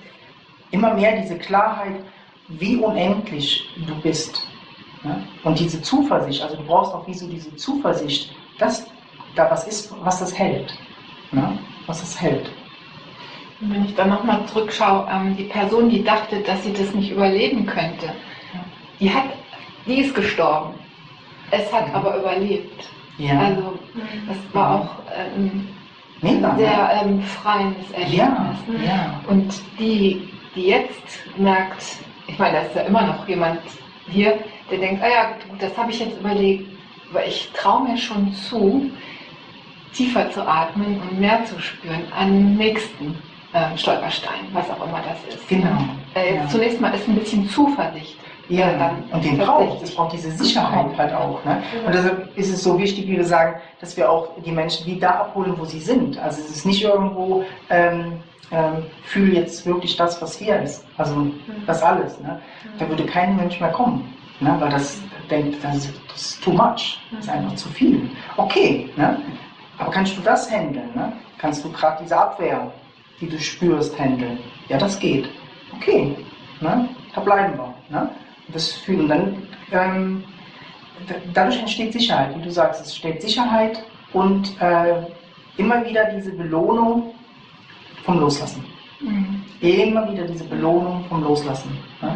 immer mehr diese Klarheit, wie unendlich du bist. Ne? Und diese Zuversicht, also du brauchst auch wie so diese Zuversicht, dass da was ist, was das hält. Ne? Was das hält. Und wenn ich dann nochmal zurückschaue, ähm, die Person, die dachte, dass sie das nicht überleben könnte, die, hat, die ist gestorben. Es hat Mhm. aber überlebt. Ja. Also das war auch ähm, Mega, ein sehr ne? ähm, befreiendes Erlebnis. Ja, ja. Und die, die jetzt merkt, ich meine, da ist ja immer noch jemand hier, der denkt, ah ja, gut, das habe ich jetzt überlegt, aber ich traue mir schon zu, tiefer zu atmen und mehr zu spüren an den nächsten äh, Stolperstein, was auch immer das ist. Genau. Äh, Ja. Zunächst mal ist ein bisschen Zuversicht. Ja, äh, dann und den braucht es, braucht diese Sicherheit halt auch. Ne? Und deshalb ist es so wichtig, wie wir sagen, dass wir auch die Menschen wie da abholen, wo sie sind. Also es ist nicht irgendwo, ähm, ähm, fühl jetzt wirklich das, was hier ist. Also das alles. Ne? Da würde kein Mensch mehr kommen, ne? Weil das denkt, das ist, das ist too much, das ist einfach zu viel. Okay, ne? Aber kannst du das handeln? Ne? Kannst du gerade diese Abwehr, die du spürst, handeln? Ja, das geht. Okay, ne? Da bleiben wir. Ne? Das Fühlen. Dann, ähm, dadurch entsteht Sicherheit, wie du sagst, es entsteht Sicherheit und äh, immer wieder diese Belohnung vom Loslassen. Mhm. Immer wieder diese Belohnung vom Loslassen. Ne?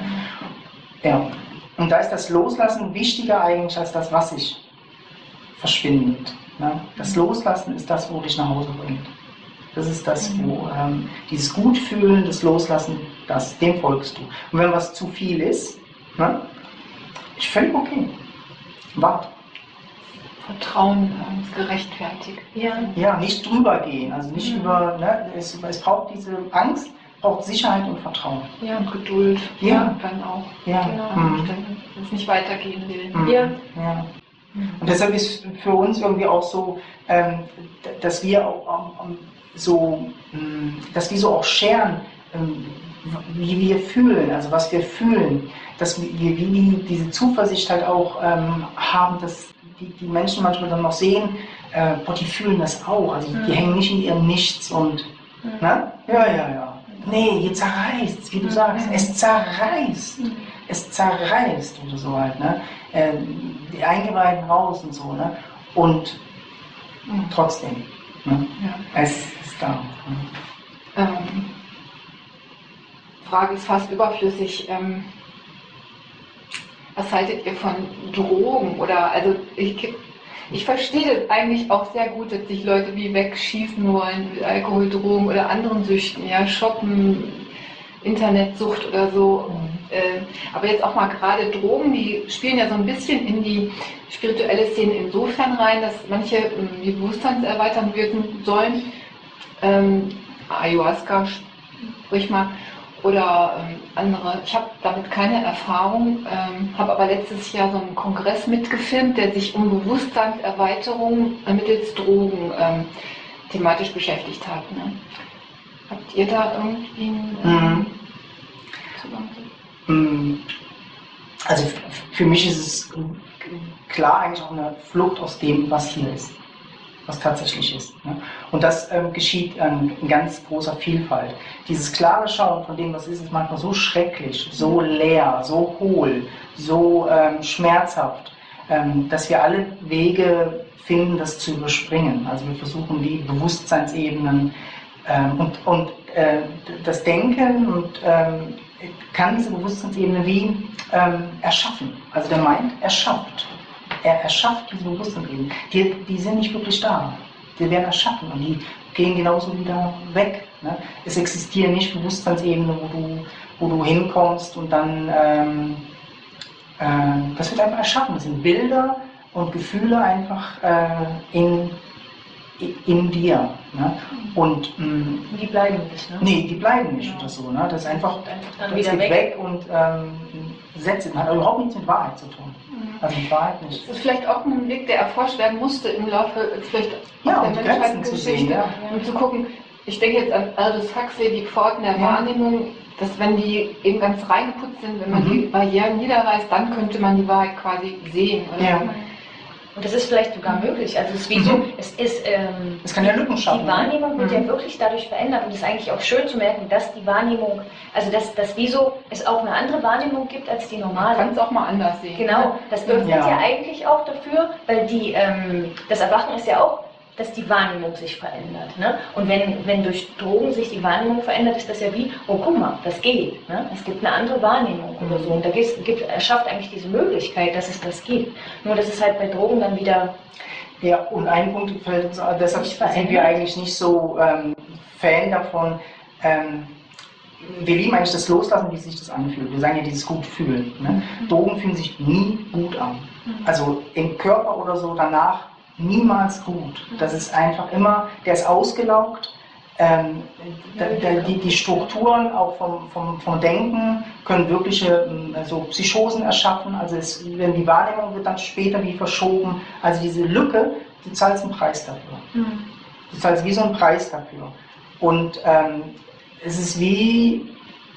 Ja. Und da ist das Loslassen wichtiger eigentlich als das, was sich verschwindet. Ne? Das Loslassen ist das, wo dich nach Hause bringt. Das ist das, wo ähm, dieses Gutfühlen, das Loslassen, das, dem folgst du. Und wenn was zu viel ist, ne, ist völlig okay. Wart. Vertrauen äh, ist gerechtfertigt. Ja. Ja, nicht drüber gehen. Also nicht Mhm. über, ne, es, es braucht diese Angst, braucht Sicherheit und Vertrauen. Ja. Und Geduld. Ja. Und dann auch. Ja. Genau. Mhm. Wenn es nicht weitergehen will. Mhm. Ja. Ja. Und deshalb ist für uns irgendwie auch so, ähm, dass wir auch ähm, so, ähm, dass wir so auch scheren, ähm, wie wir fühlen, also was wir fühlen, dass wir wie diese Zuversicht halt auch ähm, haben, dass die, die Menschen manchmal dann noch sehen, äh, boah, die fühlen das auch, also die, die Mhm. hängen nicht in ihrem Nichts und, Mhm. ne? Ja, ja, ja. Nee, hier zerreißt, wie du sagst, es zerreißt. Mhm. Es zerreißt oder so halt, ne? Äh, die Eingeweiden raus und so, ne? Und Mhm. trotzdem, ne? Ja. Es ist da. Ne? Ähm, Frage ist fast überflüssig. Ähm, was haltet ihr von Drogen? Oder also ich, ich verstehe das eigentlich auch sehr gut, dass sich Leute wie wegschießen wollen mit Alkohol, Drogen oder anderen Süchten, ja, Shoppen, Internetsucht oder so. Mhm. Äh, aber jetzt auch mal gerade Drogen, die spielen ja so ein bisschen in die spirituelle Szene insofern rein, dass manche ähm, die Bewusstseinserweitern wirken sollen. Ähm, Ayahuasca, sprich mal, oder ähm, andere. Ich habe damit keine Erfahrung, ähm, habe aber letztes Jahr so einen Kongress mitgefilmt, der sich um Bewusstseinserweiterung äh, mittels Drogen ähm, thematisch beschäftigt hat. Ne? Habt ihr da irgendwie einen ähm, Mhm. Zugang? Mm, Also f- für mich ist es klar eigentlich auch eine Flucht aus dem, was hier ist, was tatsächlich ist. Ne? Und das ähm, geschieht ähm, in ganz großer Vielfalt. Dieses klare Schauen von dem, was ist, ist manchmal so schrecklich, so leer, so hohl, so ähm, schmerzhaft, ähm, dass wir alle Wege finden, das zu überspringen. Also wir versuchen die Bewusstseinsebenen ähm, und, und äh, das Denken und ähm, kann diese Bewusstseinsebene wie ähm, erschaffen. Also der Mind erschafft. Er erschafft diese Bewusstseinsebenen. Die, die sind nicht wirklich da. Die werden erschaffen und die gehen genauso wieder weg. Ne? Es existieren nicht Bewusstseinsebenen, wo du, wo du hinkommst und dann ähm, äh, das wird einfach erschaffen. Das sind Bilder und Gefühle einfach äh, in, in dir. Ne? Und mh, Die bleiben nicht, ne? nee, die bleiben nicht Genau. oder so. Ne? Das ist einfach, Einfach dann das wieder geht weg. weg, und ähm, Sätze. Hat überhaupt nichts mit Wahrheit zu tun. Also mit Wahrheit nicht. Das ist vielleicht auch ein Weg, der erforscht werden musste im Laufe vielleicht Ja, auch um der die Grenzen zu sehen. Menschheitsgeschichte, Ja. um zu gucken, ich denke jetzt an Aldous Huxley, die Pforten der Ja. Wahrnehmung, dass wenn die eben ganz reingeputzt sind, wenn man Mhm. die Barrieren niederreißt, dann könnte man die Wahrheit quasi sehen. Oder? Ja. Und das ist vielleicht sogar möglich. Also es ist wie so, Mhm. es ist, ähm, Es kann ja Lücken schaffen. die Wahrnehmung wird Mhm. ja wirklich dadurch verändert. Und es ist eigentlich auch schön zu merken, dass die Wahrnehmung, also dass, dass wieso es auch eine andere Wahrnehmung gibt als die Man normale. kann es auch mal anders sehen. Genau, das öffnet ja. Ja. eigentlich auch dafür, weil die, ähm, das Erwachen ist ja auch, dass die Wahrnehmung sich verändert. Ne? Und wenn, wenn durch Drogen sich die Wahrnehmung verändert, ist das ja wie, oh guck mal, das geht. Ne? Es gibt eine andere Wahrnehmung oder so. Und da gibt, gibt, erschafft eigentlich diese Möglichkeit, dass es das gibt. Nur das ist halt bei Drogen dann wieder... Ja, und ein Punkt fällt uns, deshalb Nicht sind wir verändert. eigentlich nicht so ähm, Fan davon. Ähm, wir lieben eigentlich das Loslassen, wie sich das anfühlt. Wir sagen ja dieses gut fühlen. Ne? Mhm. Drogen fühlen sich nie gut an. Mhm. Also im Körper oder so danach niemals gut. Das ist einfach immer, der ist ausgelaugt. Ähm, da, da, die, die Strukturen auch vom, vom, vom Denken können wirkliche also Psychosen erschaffen. Also es, wenn die Wahrnehmung wird dann später wie verschoben. Also diese Lücke, du zahlst einen Preis dafür. Mhm. Du zahlst wie so einen Preis dafür. Und ähm, es ist wie,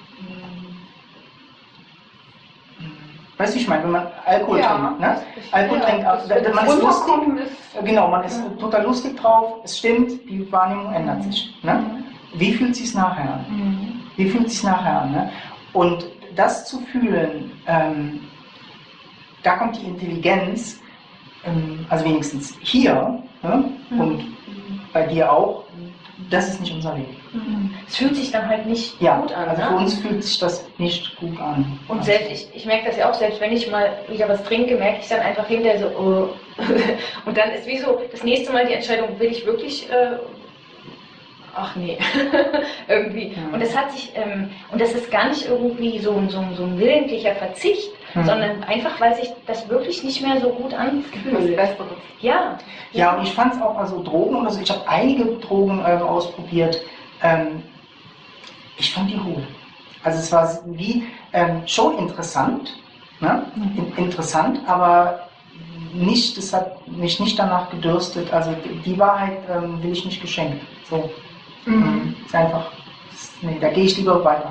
weißt du, wie ich meine, wenn man Alkohol Ja. trinkt, ne? Alkohol Ja, trinkt, das- man das ist lustig, Runterkommen ist- genau, man ist Ja. total lustig drauf, es stimmt, die Wahrnehmung ändert sich. Ne? Wie fühlt es sich nachher an? Mhm. Wie fühlt es sich nachher an? Ne? Und das zu fühlen, ähm, da kommt die Intelligenz, ähm, also wenigstens hier ne? Mhm. und bei dir auch, das ist nicht unser Weg. Mhm. Es fühlt sich dann halt nicht Ja, gut an. also ne? für uns fühlt sich das nicht gut an. Und selbst, ich, ich merke das ja auch, selbst wenn ich mal wieder was trinke, merke ich dann einfach hinterher so, oh. Und dann ist wie so, das nächste Mal die Entscheidung, will ich wirklich, äh, ach nee, irgendwie. Ja. Und das hat sich, ähm, und das ist gar nicht irgendwie so, ein- so, ein- so ein willentlicher Verzicht, Mhm. sondern einfach, weil sich das wirklich nicht mehr so gut Was anfühlt. Besseres. Ja. Ja, und ich fand es auch, also Drogen oder so, ich habe einige Drogen äh, ausprobiert. Ähm, ich fand die hohl. Also es war wie ähm, schon interessant, ne? Mhm. In, interessant, aber nicht, das hat mich nicht danach gedürstet. Also die, die Wahrheit ähm, will ich nicht geschenkt. So, Mhm. ist einfach, ist, nee, da gehe ich lieber weiter.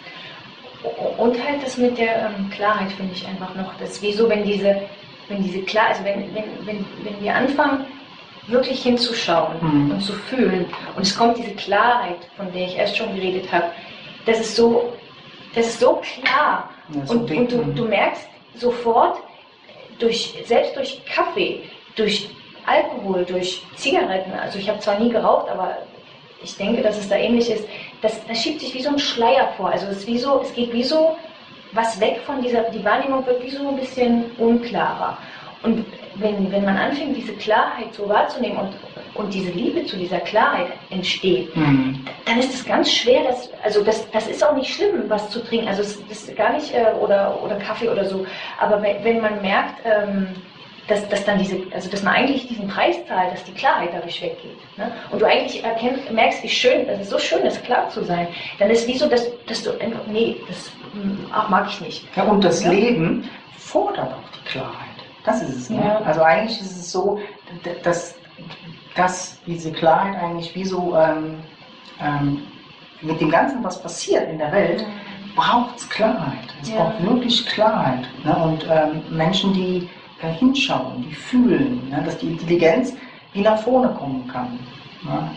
Und halt das mit der ähm, Klarheit finde ich einfach noch, das ist wie so, wenn diese, wenn diese klar, also wenn, wenn, wenn, wenn wir anfangen, wirklich hinzuschauen Mhm. und zu fühlen und es kommt diese Klarheit, von der ich erst schon geredet habe, das ist so, das ist so klar Ja, so und, dick, und du, mhm. du merkst sofort, durch, selbst durch Kaffee, durch Alkohol, durch Zigaretten, also ich habe zwar nie geraucht, aber ich denke, dass es da ähnlich ist, das, das schiebt sich wie so ein Schleier vor. Also es ist wie so, es geht wie so was weg von dieser, die Wahrnehmung wird wie so ein bisschen unklarer. Und wenn, wenn man anfängt, diese Klarheit so wahrzunehmen und, und diese Liebe zu dieser Klarheit entsteht, Mhm. dann ist es ganz schwer, dass, also das, das ist auch nicht schlimm, was zu trinken, also es das ist gar nicht, äh, oder, oder Kaffee oder so, aber wenn, wenn man merkt, ähm, dass, dass dann diese, also dass man eigentlich diesen Preis zahlt, dass die Klarheit dadurch weggeht. Ne? Und du eigentlich erkennst, merkst, wie schön, es ist so schön, ist klar zu sein. Dann ist wie so, dass, dass du einfach, nee, das mm, ach, mag ich nicht. Ja, und das Ja. Leben fordert auch die Klarheit. Das ist es. Ne? Ja. Also eigentlich ist es so, d- dass, dass diese Klarheit eigentlich wie so ähm, ähm, mit dem Ganzen, was passiert in der Welt, braucht es Klarheit. Es Ja. braucht wirklich Klarheit. Ne? Und ähm, Menschen, die äh, hinschauen, die fühlen, ne? Dass die Intelligenz wie nach vorne kommen kann. Ne?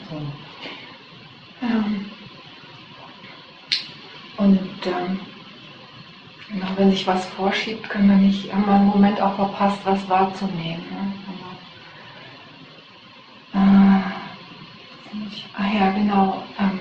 So. Ähm, Und ähm, genau, wenn sich was vorschiebt, können wir nicht, haben wir einen Moment auch verpasst, was wahrzunehmen. Ne? Aber, äh, ah ja, genau. Ähm,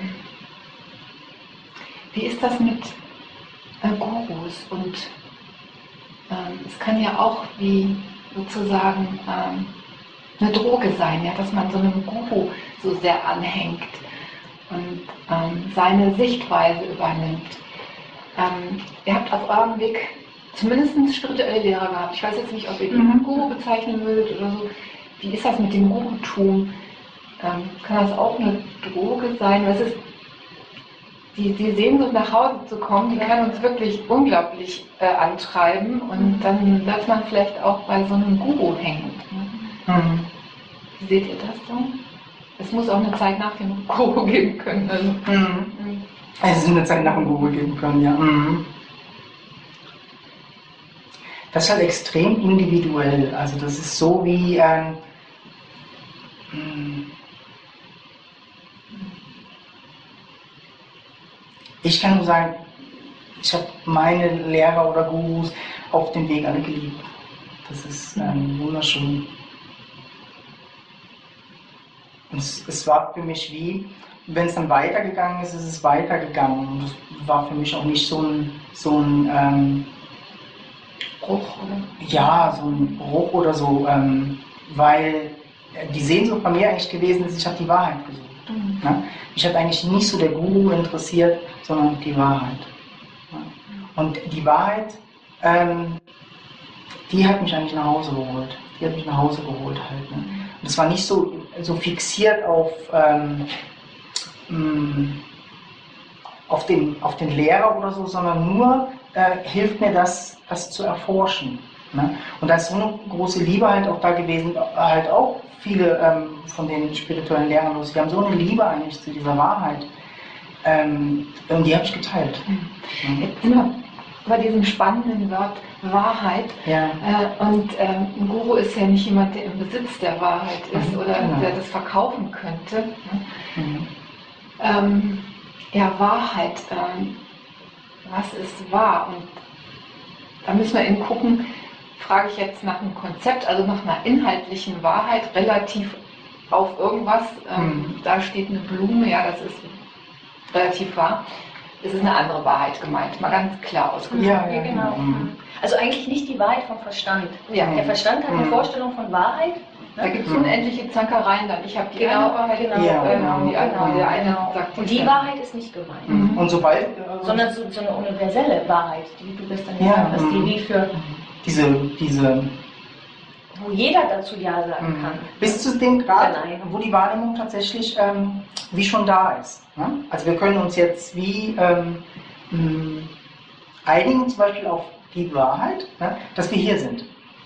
wie ist das mit äh, Gurus? Und ähm, es kann ja auch wie sozusagen ähm, eine Droge sein, ja, dass man so einem Guru so sehr anhängt und ähm, seine Sichtweise übernimmt. Ähm, ihr habt auf eurem Weg zumindest spirituelle Lehrer gehabt. Ich weiß jetzt nicht, ob ihr ihn Mhm. Guru bezeichnen würdet oder so. Wie ist das mit dem Gurutum? Ähm, kann das auch eine Droge sein? Was ist die, die Sehnsucht nach Hause zu kommen, die kann uns wirklich unglaublich äh, antreiben und dann darf man vielleicht auch bei so einem Guru hängen. Ne? Mhm. Wie seht ihr das so? Es muss auch eine Zeit nach dem Guru geben können. Also, Mhm. Also es eine Zeit nach dem Google geben können, ja. Mhm. Das ist halt extrem individuell. Also das ist so wie ein... Ähm, ich kann nur sagen, ich habe meine Lehrer oder Gurus auf dem Weg alle geliebt. Das ist ähm, wunderschön. Und es, es war für mich wie, wenn es dann weitergegangen ist, ist es weitergegangen. Und das war für mich auch nicht so ein, so ein ähm, Bruch, oder? ja, so ein Bruch oder so, ähm, weil die Sehnsucht bei mir eigentlich gewesen ist, ich habe die Wahrheit gesucht. Mhm. Ne? Ich habe eigentlich nicht so der Guru interessiert, sondern die Wahrheit. Ne? Und die Wahrheit, ähm, die hat mich eigentlich nach Hause geholt. Die hat mich nach Hause geholt halt. Ne? Und es war nicht so, so fixiert auf, ähm, mh, auf, den, auf den Lehrer oder so, sondern nur äh, hilft mir das, das zu erforschen. Ne? Und da ist so eine große Liebe halt auch da gewesen, halt auch viele ähm, von den spirituellen Lehrern los. Die haben so eine Liebe eigentlich zu dieser Wahrheit. Ähm, und die habe ich geteilt. Mhm. Jetzt sind wir bei diesem spannenden Wort Wahrheit. Ja. Äh, und ähm, ein Guru ist ja nicht jemand, der im Besitz der Wahrheit ist Mhm, oder genau. der das verkaufen könnte. Ne? Mhm. Ähm, ja, Wahrheit. Ähm, was ist wahr? Und da müssen wir eben gucken, frage ich jetzt nach einem Konzept, also nach einer inhaltlichen Wahrheit, relativ auf irgendwas. Ähm, Mhm. Da steht eine Blume, ja, das ist relativ wahr. Es ist eine andere Wahrheit gemeint, mal ganz klar ausgedrückt. Ja, Ja, genau. Mhm. Also eigentlich nicht die Wahrheit vom Verstand. Ja. Der Verstand hat eine Mhm. Vorstellung von Wahrheit. Da gibt es Mhm. unendliche Zankereien dann. Ich habe die Genau, eine Wahrheit, genau, Ja, äh, genau, die andere, genau, der eine genau. sagt Und die ja. Wahrheit ist nicht gemeint. Mhm. Und sobald... Äh, Sondern so, so eine universelle Wahrheit, die du bist dann Ja, gesagt hast, die mhm. wie für, diese, diese wo jeder dazu Ja sagen Mhm. kann. Bis zu dem Grad, Ja, nein. wo die Wahrnehmung tatsächlich ähm, wie schon da ist. Ne? Also wir können uns jetzt wie ähm, mh, einigen zum Beispiel auf die Wahrheit, ne? Dass wir hier sind.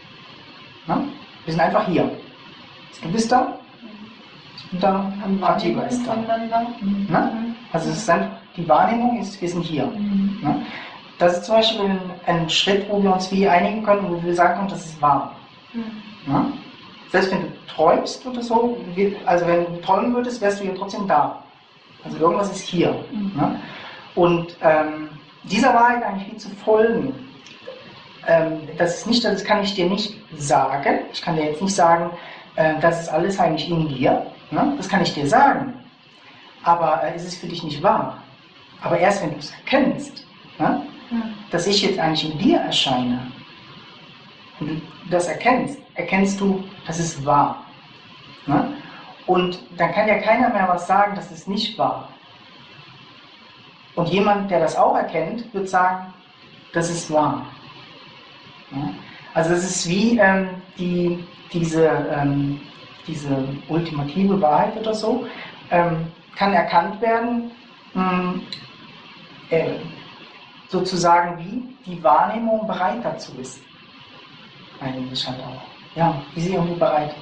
Ne? Wir sind einfach hier. Du bist da, ich bin da, Haben Fatima Wahrnehmungen ist da. voneinander. Ne? Also es ist einfach, die Wahrnehmung ist, wir sind hier. Mhm. Ne? Das ist zum Beispiel ein, ein Schritt, wo wir uns wie einigen können, wo wir sagen können, das ist wahr. Mhm. Ne? Selbst wenn du träumst oder so, also wenn du träumen würdest, wärst du ja trotzdem da. Also irgendwas ist hier. Mhm. Ne? Und ähm, dieser Wahrheit eigentlich wie zu folgen, ähm, das ist nicht, das kann ich dir nicht sagen. Ich kann dir jetzt nicht sagen, äh, das ist alles eigentlich in dir. Ne? Das kann ich dir sagen. Aber äh, es ist für dich nicht wahr. Aber erst wenn du es erkennst, ne? Mhm. Dass ich jetzt eigentlich in dir erscheine, und du das erkennst, erkennst du, das ist wahr. Ne? Und dann kann ja keiner mehr was sagen, das ist nicht wahr. Und jemand, der das auch erkennt, wird sagen, das ist wahr. Ne? Also es ist wie ähm, die, diese, ähm, diese ultimative Wahrheit oder so, ähm, kann erkannt werden, mh, äh, sozusagen wie die Wahrnehmung bereit dazu ist. Eigentlich halt auch. Ja, wie sie irgendwo bereit.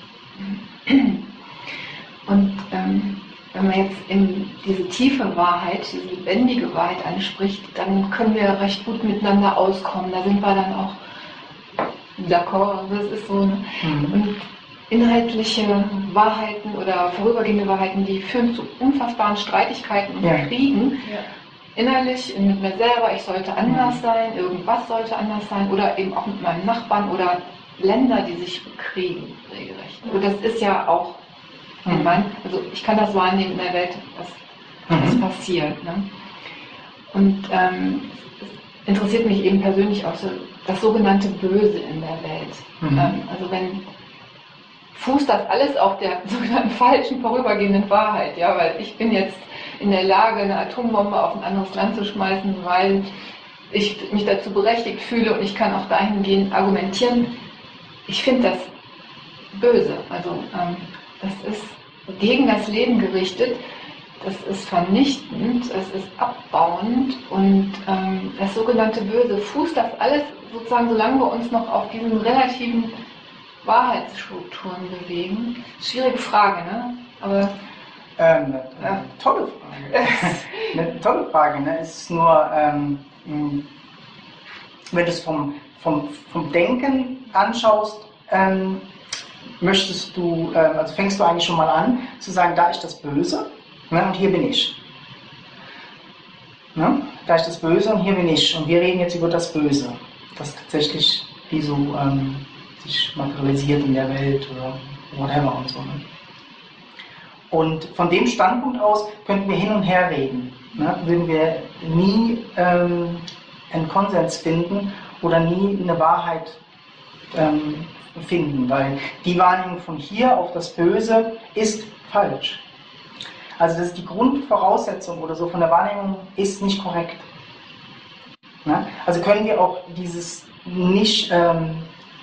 Und ähm, wenn man jetzt in diese tiefe Wahrheit, diese lebendige Wahrheit anspricht, dann können wir recht gut miteinander auskommen. Da sind wir dann auch d'accord, das ist so. Ne? Mhm. Und inhaltliche Wahrheiten oder vorübergehende Wahrheiten, die führen zu unfassbaren Streitigkeiten und Ja. Kriegen. Ja. Innerlich mit mir selber, ich sollte anders Mhm. sein, irgendwas sollte anders sein oder eben auch mit meinem Nachbarn oder Länder, die sich bekriegen, regelrecht. Und das ist ja auch in Mhm. meinem, also ich kann das wahrnehmen in der Welt, was, was Mhm. passiert. Ne? Und ähm, es interessiert mich eben persönlich auch so das sogenannte Böse in der Welt. Mhm. Ähm, also wenn fußt das alles auf der sogenannten falschen vorübergehenden Wahrheit, ja, weil ich bin jetzt in der Lage, eine Atombombe auf ein anderes Land zu schmeißen, weil ich mich dazu berechtigt fühle und ich kann auch dahingehend argumentieren. Ich finde das böse, also ähm, das ist gegen das Leben gerichtet, das ist vernichtend, es ist abbauend und ähm, das sogenannte Böse fußt das alles sozusagen, solange wir uns noch auf diesen relativen Wahrheitsstrukturen bewegen. Schwierige Frage, ne? Aber Ähm, eine, eine tolle Frage. eine tolle Frage. Ne? Es ist nur, ähm, mh, wenn du es vom, vom, vom Denken anschaust, ähm, möchtest du, äh, also fängst du eigentlich schon mal an zu sagen, da ist das Böse, ne, und hier bin ich. Ne? Da ist das Böse und hier bin ich. Und wir reden jetzt über das Böse, das tatsächlich wie so ähm, sich materialisiert in der Welt oder whatever und so. Ne? Und von dem Standpunkt aus könnten wir hin und her reden. Ne? Würden wir nie ähm, einen Konsens finden oder nie eine Wahrheit ähm, finden, weil die Wahrnehmung von hier auf das Böse ist falsch. Also das ist die Grundvoraussetzung oder so von der Wahrnehmung ist nicht korrekt. Ne? Also können wir auch dieses nicht, ähm,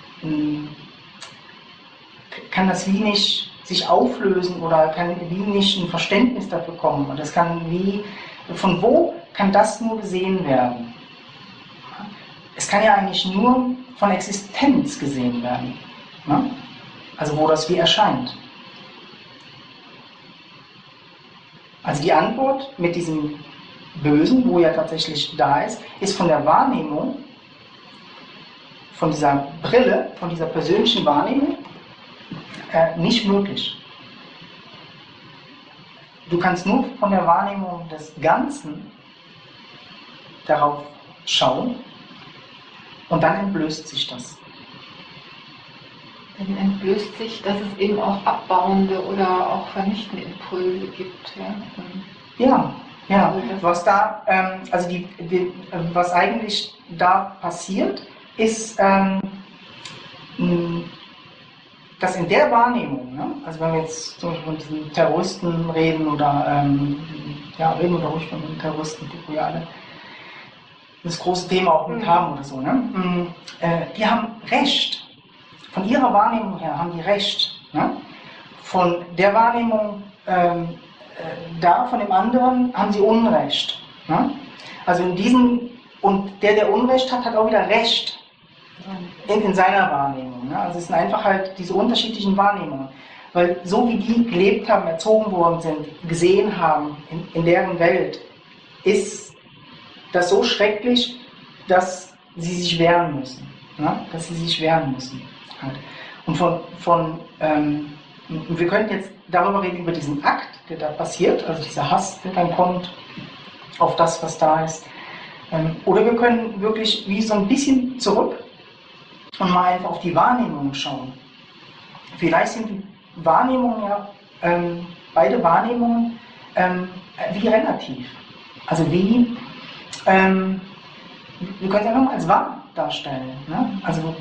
kann das wie nicht sich auflösen oder kann wie nicht ein Verständnis dafür kommen. Und das kann wie, von wo kann das nur gesehen werden? Es kann ja eigentlich nur von Existenz gesehen werden. Ne? Also wo das wie erscheint. Also die Antwort mit diesem Bösen, wo ja tatsächlich da ist, ist von der Wahrnehmung, von dieser Brille, von dieser persönlichen Wahrnehmung äh, nicht möglich. Du kannst nur von der Wahrnehmung des Ganzen darauf schauen und dann entblößt sich das. Dann entblößt sich, dass es eben auch abbauende oder auch vernichtende Impulse gibt. Ja, ja, ja. Was da, ähm, also die, die, was eigentlich da passiert, ist, ähm, dass in der Wahrnehmung, ne, also wenn wir jetzt zum Beispiel von diesen Terroristen reden oder ähm, ja, reden wir ruhig von den Terroristen, die wir alle das große Thema auch mit mhm. haben oder so, ne? Äh, die haben Recht. Von ihrer Wahrnehmung her haben die Recht. Ne? Von der Wahrnehmung ähm, äh, da, von dem anderen, haben sie Unrecht. Ne? Also in diesem, und der, der Unrecht hat, hat auch wieder Recht in, in seiner Wahrnehmung. Ne? Also es sind einfach halt diese unterschiedlichen Wahrnehmungen. Weil so wie die gelebt haben, erzogen worden sind, gesehen haben in, in deren Welt, ist das so schrecklich, dass sie sich wehren müssen. Ne? Dass sie sich wehren müssen. Und von, von ähm, wir könnten jetzt darüber reden, über diesen Akt, der da passiert, also dieser Hass, der dann kommt auf das, was da ist. Ähm, oder wir können wirklich wie so ein bisschen zurück und mal einfach auf die Wahrnehmung schauen. Vielleicht sind die Wahrnehmungen ja, ähm, beide Wahrnehmungen, ähm, wie relativ. Also wie, ähm, wir können es einfach mal als wahr darstellen. Ne? Also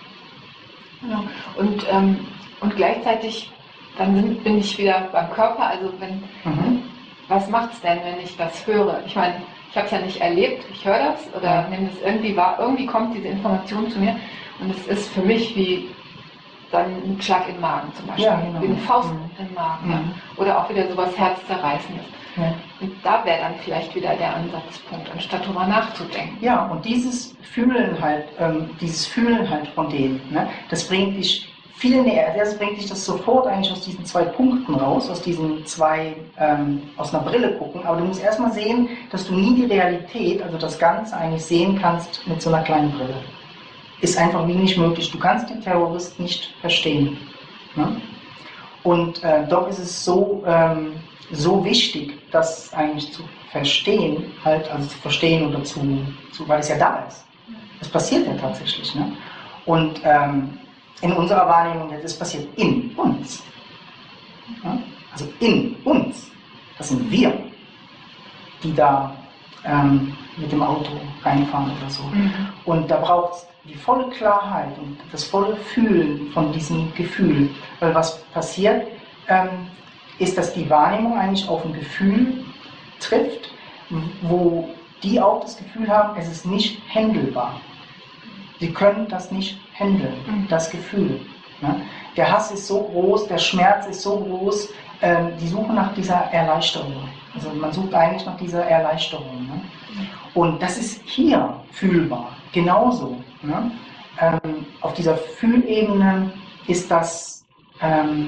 Ja. Und, ähm, und gleichzeitig, dann sind, bin ich wieder beim Körper, also wenn, mhm. was macht es denn, wenn ich das höre? Ich meine, ich habe es ja nicht erlebt, ich höre das oder nehme das irgendwie wahr, irgendwie kommt diese Information zu mir und es ist für mich wie dann ein Schlag im Magen zum Beispiel, ja, genau. Wie eine Faust mhm. im Magen. Mhm. Ja. Oder auch wieder sowas Herzzerreißendes. Ja. Und da wäre dann vielleicht wieder der Ansatzpunkt, anstatt darüber nachzudenken. Ja, und dieses Fühlen halt, ähm, dieses Fühlen halt von denen, ne, das bringt dich viel näher, das bringt dich das sofort eigentlich aus diesen zwei Punkten raus, aus diesen zwei, ähm, aus einer Brille gucken, aber du musst erstmal sehen, dass du nie die Realität, also das Ganze eigentlich sehen kannst mit so einer kleinen Brille. Ist einfach wie nicht möglich. Du kannst den Terrorist nicht verstehen. Ne? Und äh, doch ist es so, ähm, so wichtig, das eigentlich zu verstehen, halt, also zu verstehen oder zu, zu weil es ja da ist. Das passiert ja tatsächlich. Ne? Und ähm, in unserer Wahrnehmung jetzt, es passiert in uns. Ja? Also in uns. Das sind wir, die da ähm, mit dem Auto reinfahren oder so. Mhm. Und da braucht es die volle Klarheit und das volle Fühlen von diesem Gefühl. Weil was passiert, ähm, ist, dass die Wahrnehmung eigentlich auf ein Gefühl trifft, wo die auch das Gefühl haben, es ist nicht händelbar. Sie können das nicht handeln, mhm. das Gefühl. Ne? Der Hass ist so groß, der Schmerz ist so groß, ähm, die suchen nach dieser Erleichterung. Also man sucht eigentlich nach dieser Erleichterung. Ne? Und das ist hier fühlbar, genauso. Ne? Ähm, auf dieser Fühlebene ist das ähm,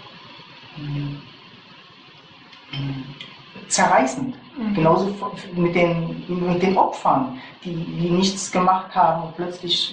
zerreißend. Mhm. Genauso mit den, mit den Opfern, die, die nichts gemacht haben und plötzlich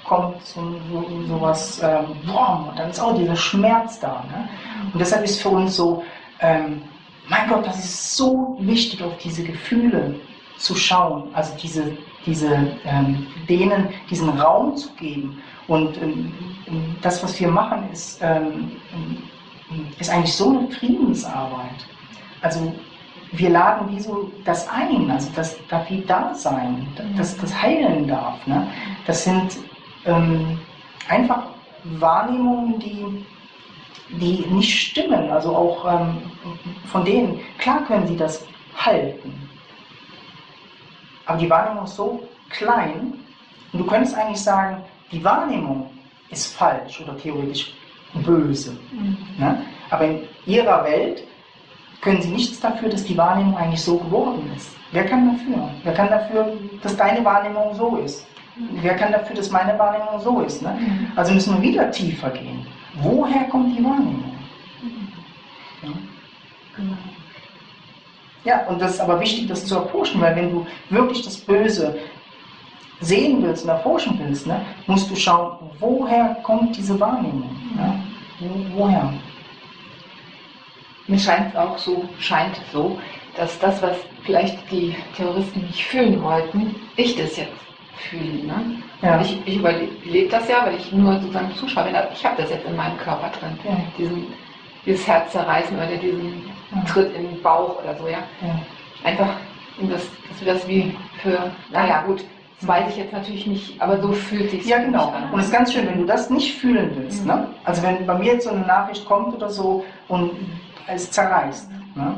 kommt so, so, sowas, ähm, boah, und dann ist auch dieser Schmerz da. Ne? Und deshalb ist für uns so, ähm, mein Gott, das ist so wichtig, auf diese Gefühle zu schauen, also diese, diese, ähm, denen diesen Raum zu geben. Und ähm, das, was wir machen, ist, ähm, ist eigentlich so eine Friedensarbeit. Also wir laden wie so das ein, also das darf wie da sein, das, das heilen darf. Ne? Das sind ähm, einfach Wahrnehmungen, die, die nicht stimmen, also auch ähm, von denen, klar können sie das halten, aber die Wahrnehmung ist so klein und du könntest eigentlich sagen, die Wahrnehmung ist falsch oder theoretisch böse. Mhm. Ne? Aber in ihrer Welt können sie nichts dafür, dass die Wahrnehmung eigentlich so geworden ist. Wer kann dafür? Wer kann dafür, dass deine Wahrnehmung so ist? Mhm. Wer kann dafür, dass meine Wahrnehmung so ist? Ne? Mhm. Also müssen wir wieder tiefer gehen. Woher kommt die Wahrnehmung? Mhm. Ja? Genau. Ja, und das ist aber wichtig, das zu erforschen, weil wenn du wirklich das Böse sehen willst und erforschen willst, ne, musst du schauen, woher kommt diese Wahrnehmung? Ne? Wo, woher? Mir scheint es auch so, scheint so, dass das, was vielleicht die Terroristen nicht fühlen wollten, ich das jetzt fühle. Ne? Ja. Ich, ich überlebe das ja, weil ich nur sozusagen zuschaue. Ich habe das jetzt in meinem Körper drin. Ja. Diesen, dieses Herz zerreißen oder diesen ja. Tritt in den Bauch oder so. Ja? Ja. Einfach, das, dass wir das wie für, naja gut, das weiß ich jetzt natürlich nicht, aber so fühlt sich es ja, genau. an. Und es ist ganz schön, wenn du das nicht fühlen willst. Mhm. Ne? Also wenn bei mir jetzt so eine Nachricht kommt oder so und es zerreißt, ne?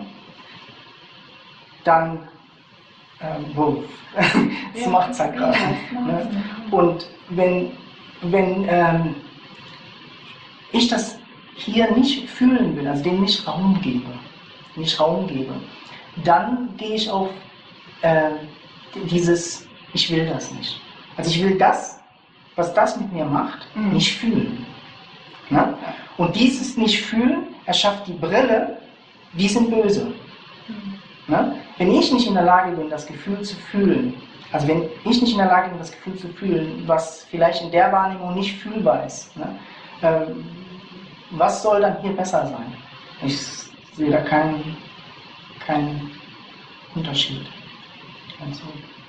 Dann ähm, Wuff. Das ja, macht es halt gerade. Ne? Und wenn, wenn ähm, ich das hier nicht fühlen will, also dem nicht Raum gebe, nicht Raum gebe, dann gehe ich auf äh, dieses, ich will das nicht. Also ich will das, was das mit mir macht, mhm. nicht fühlen. Ne? Und dieses Nicht-Fühlen erschafft die Brille, die sind böse. Mhm. Ne? Wenn ich nicht in der Lage bin, das Gefühl zu fühlen, also wenn ich nicht in der Lage bin, das Gefühl zu fühlen, was vielleicht in der Wahrnehmung nicht fühlbar ist, ne? ähm, was soll dann hier besser sein? Ich sehe da keinen, keinen Unterschied. Also,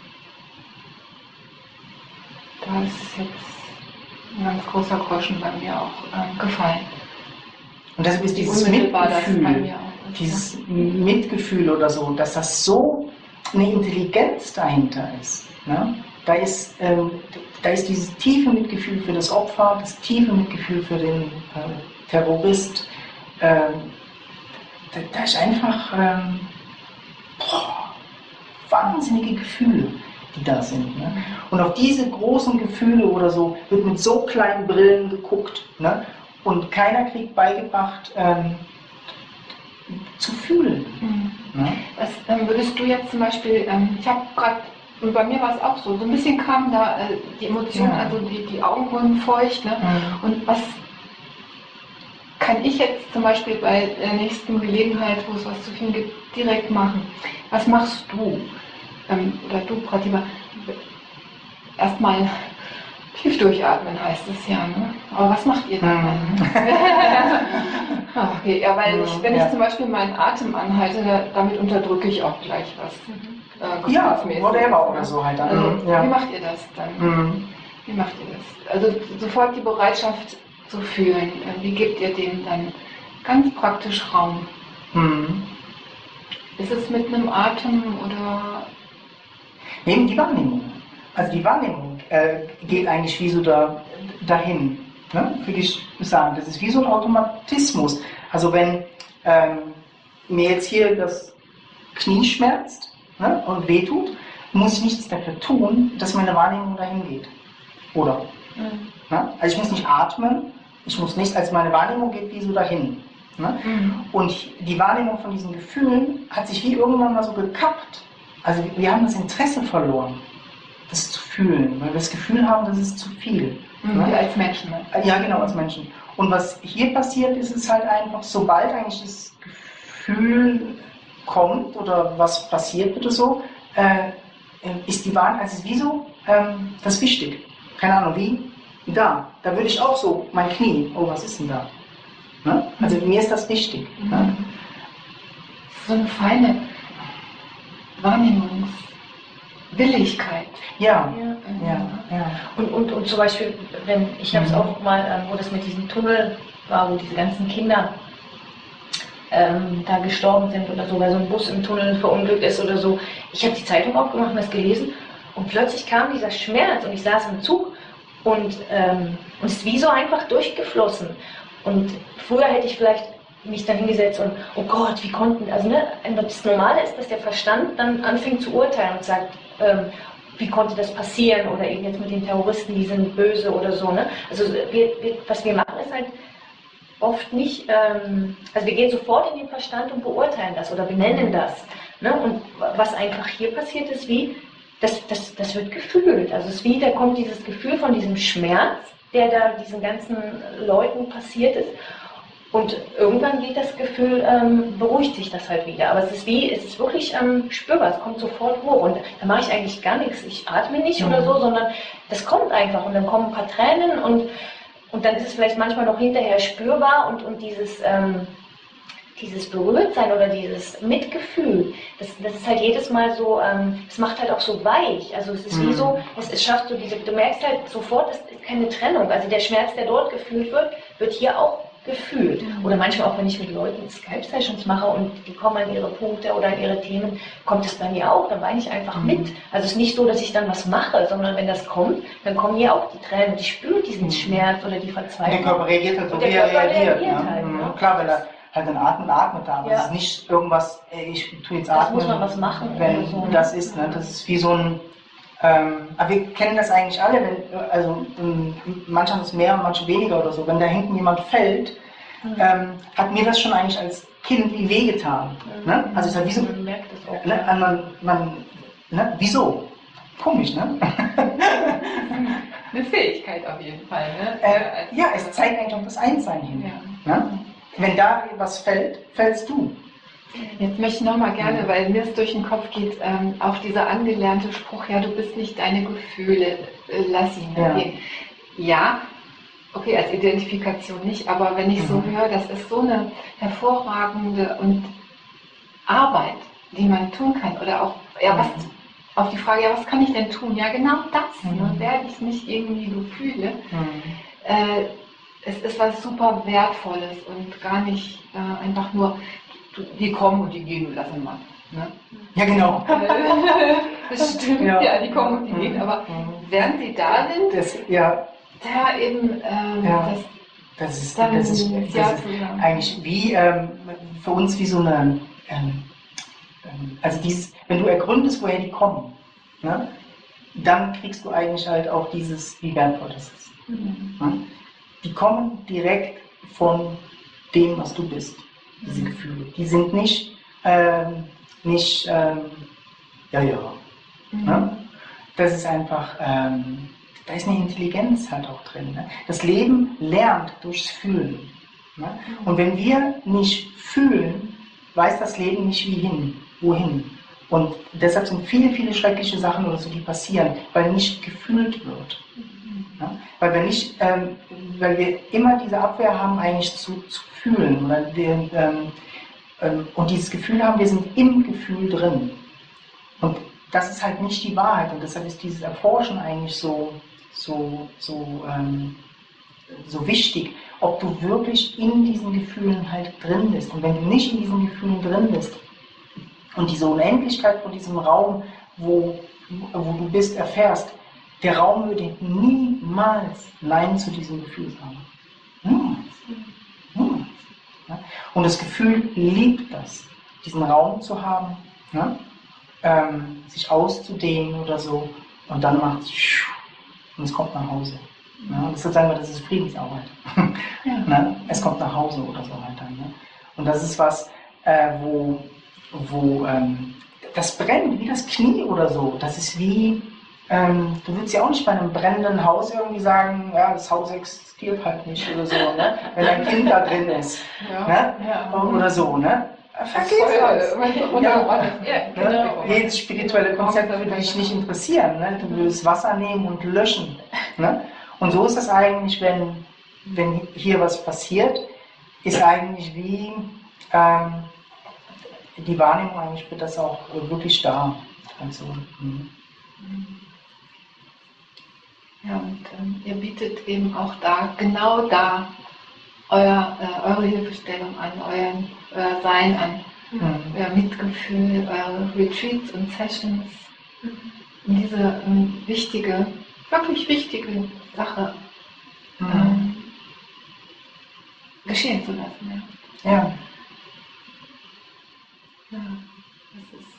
da ist jetzt ein ganz großer Groschen bei mir auch ähm, gefallen. Und deshalb ist dieses Mitgefühl, dieses Mitgefühl oder so, dass das so eine Intelligenz dahinter ist. Ne? Da ist, ähm, da ist dieses tiefe Mitgefühl für das Opfer, das tiefe Mitgefühl für den äh, Terrorist. Ähm, da, da ist einfach ähm, boah, wahnsinnige Gefühle, die da sind. Ne? Und auf diese großen Gefühle oder so wird mit so kleinen Brillen geguckt. Ne? Und keiner kriegt beigebracht, ähm, zu fühlen. Mhm. Ne? Was ähm, würdest du jetzt zum Beispiel, ähm, ich habe gerade, und bei mir war es auch so, so ein bisschen kam da äh, die Emotionen, ja. also die, die Augen wurden feucht. Ne? Mhm. Und was kann ich jetzt zum Beispiel bei der nächsten Gelegenheit, wo es was zu fühlen gibt, direkt machen? Was machst du? Ähm, oder du, Pratima? Erstmal tief durchatmen heißt es ja, ne? Aber was macht ihr dann? Mhm. Okay, ja, weil ich, wenn ja. ich zum Beispiel meinen Atem anhalte, da, damit unterdrücke ich auch gleich was. Mhm. Äh, ja, whatever oder so halt. Also, mhm. ja. Wie macht ihr das dann? Mhm. Wie macht ihr das? Also sofort die Bereitschaft zu fühlen. Wie gebt ihr dem dann ganz praktisch Raum? Mhm. Ist es mit einem Atem oder? Neben die Wahrnehmung. Also die Wahrnehmung äh, geht eigentlich wie so da, dahin. Ne? Würde ich sagen. Das ist wie so ein Automatismus. Also wenn ähm, mir jetzt hier das Knie schmerzt, ne, und wehtut, muss ich nichts dafür tun, dass meine Wahrnehmung dahin geht. Oder? Mhm. Ne? Also ich muss nicht atmen, ich muss nichts, also meine Wahrnehmung geht wie so dahin. Ne? Mhm. Und die Wahrnehmung von diesen Gefühlen hat sich wie irgendwann mal so gekappt. Also wir haben das Interesse verloren, das zu fühlen, weil wir das Gefühl haben, das ist zu viel. Mhm, ne? Als Menschen. Ne? Ja, genau, als Menschen. Und was hier passiert, ist es halt einfach, sobald eigentlich das Gefühl kommt oder was passiert oder so, äh, ist die Wahrheit, also ist wie so, ähm, das ist wichtig. Keine Ahnung wie, da, da würde ich auch so, mein Knie, oh, was ist denn da? Ne? Also mir ist das wichtig. Mhm. Ne? So eine feine Wahrnehmungswilligkeit. Ja, Ja. ja, ja. Und, und, und zum Beispiel, wenn ich habe es Mhm. auch mal, ähm, wo das mit diesem Tunnel war, wo diese ganzen Kinder ähm, da gestorben sind oder so, weil so ein Bus im Tunnel verunglückt ist oder so. Ich habe die Zeitung aufgemacht und das gelesen und plötzlich kam dieser Schmerz und ich saß im Zug und ähm, und es ist wie so einfach durchgeflossen. Und früher hätte ich vielleicht mich dann hingesetzt und, oh Gott, wie konnten, also ne, das Normale ist, dass der Verstand dann anfängt zu urteilen und sagt, ähm, wie konnte das passieren oder eben jetzt mit den Terroristen, die sind böse oder so. Ne? Also wir, wir, was wir machen, ist halt oft nicht, ähm, also wir gehen sofort in den Verstand und beurteilen das oder benennen das. Ne? Und was einfach hier passiert ist, wie, das, das, das wird gefühlt. Also es ist wie, da kommt dieses Gefühl von diesem Schmerz, der da diesen ganzen Leuten passiert ist. Und irgendwann geht das Gefühl, ähm, beruhigt sich das halt wieder. Aber es ist wie, es ist wirklich ähm, spürbar, es kommt sofort hoch. Und da mache ich eigentlich gar nichts. Ich atme nicht Mhm. oder so, sondern das kommt einfach. Und dann kommen ein paar Tränen und Und dann ist es vielleicht manchmal noch hinterher spürbar und, und dieses, ähm, dieses Berührtsein oder dieses Mitgefühl, das, das ist halt jedes Mal so, ähm, es macht halt auch so weich. Also es ist wie so, es, es schafft so diese, du merkst halt sofort, es ist keine Trennung. Also der Schmerz, der dort gefühlt wird, wird hier auch gefühlt. Mhm. Oder manchmal auch, wenn ich mit Leuten Skype-Sessions mache und die kommen an ihre Punkte oder an ihre Themen, kommt es bei mir auch, dann weine ich einfach Mhm. mit. Also es ist nicht so, dass ich dann was mache, sondern wenn das kommt, dann kommen hier auch die Tränen und ich spüre diesen Mhm. Schmerz oder die Und der Verzweiflung. Körper reagiert halt so, Und wie der er Körper reagiert. reagiert Ne? halt, Mhm. ne? Klar, weil er halt den Atmen atmet da, aber Ja. es ist nicht irgendwas, ey, ich tue jetzt Das atmen, muss man was machen wenn oder so, ne? das ist. Ne? Das ist wie so ein, ähm, aber wir kennen das eigentlich alle, wenn, also ähm, manche haben es mehr und manche weniger oder so. Wenn da hinten jemand fällt, Mhm. ähm, hat mir das schon eigentlich als Kind wie wehgetan. Mhm. Ne? Also es hat wieso, Man merkt es auch. ne? Ja. man, man, ne? Wieso? Komisch, ne? Eine Fähigkeit auf jeden Fall. Ne? äh, ja, es zeigt eigentlich auch das Einssein hin. Ja. Ne? Wenn da was fällt, fällst du. Jetzt möchte ich nochmal gerne, Mhm. weil mir es durch den Kopf geht, ähm, auch dieser angelernte Spruch, ja, du bist nicht deine Gefühle, äh, lass ihn Ja. gehen. Ja, okay, als Identifikation nicht, aber wenn ich so Mhm. höre, das ist so eine hervorragende und Arbeit, die man tun kann. Oder auch, ja, was, Mhm. auf die Frage, ja, was kann ich denn tun? Ja, genau das, Mhm. ne, werde ich nicht irgendwie so fühle. Mhm. Äh, es ist was super Wertvolles und gar nicht äh, einfach nur, du, die kommen und die gehen und lassen mal. Ne? Ja, genau. Das stimmt, Ja. ja, die kommen und die Mhm. gehen, aber Mhm. während sie da sind, Das, ja, da eben ähm, Ja. das das ist, dann das ist, ins Ja das ist zu sagen. eigentlich wie ähm, für uns wie so eine, ähm, ähm, also dieses, wenn du ergründest, woher die kommen, ne, dann kriegst du eigentlich halt auch dieses, wie wertvoll das ist. Mhm. Ne? Die kommen direkt von dem, was du bist, diese Mhm. Gefühle. Die sind nicht, ähm, nicht, ähm, ja, ja. Mhm. Ne? Das ist einfach, ähm, da ist eine Intelligenz halt auch drin. Ne? Das Leben lernt durchs Fühlen. Ne? Und wenn wir nicht fühlen, weiß das Leben nicht wie hin, wohin. Und deshalb sind viele, viele schreckliche Sachen oder so, die passieren, weil nicht gefühlt wird. Ja? Weil wir nicht, ähm, weil wir immer diese Abwehr haben, eigentlich zu, zu fühlen. Oder wir, ähm, ähm, und dieses Gefühl haben, wir sind im Gefühl drin. Und das ist halt nicht die Wahrheit. Und deshalb ist dieses Erforschen eigentlich so, so, so, ähm, so wichtig, ob du wirklich in diesen Gefühlen halt drin bist. Und wenn du nicht in diesen Gefühlen drin bist und diese Unendlichkeit von diesem Raum, wo, wo du bist, erfährst, der Raum würde niemals Nein zu diesem Gefühl sagen. Niemals. Niemals. Ja? Und das Gefühl liebt das, diesen Raum zu haben, ja? ähm, sich auszudehnen oder so, und dann macht es und es kommt nach Hause. Ja? Das ist einfach, das ist Friedensarbeit. Ja. Ne? Es kommt nach Hause oder so weiter. Ne? Und das ist was, äh, wo, wo ähm, das brennt, wie das Knie oder so. Das ist wie, ähm, du willst ja auch nicht bei einem brennenden Haus irgendwie sagen, ja, das Haus existiert halt nicht oder so, ne? Wenn ein Kind da drin ist. Ja. Ne? Ja. Oder so, ne? Vergiss das. Ja, Ja. genau. Ne? Jedes spirituelle Konzept würde dich nicht interessieren. Ne? Du würdest Wasser nehmen und löschen. Ne? Und so ist es eigentlich, wenn, wenn hier was passiert, ist eigentlich wie ähm, die Wahrnehmung eigentlich wird das auch wirklich da. Also, mh. Ja, und ähm, ihr bietet eben auch da, genau da, euer, äh, eure Hilfestellung an, euer, euer Sein an, Mhm. euer Mitgefühl, eure Retreats und Sessions, um diese ähm, wichtige, wirklich wichtige Sache Mhm. ähm, geschehen zu lassen. Ja. Ja. Ja, das ist,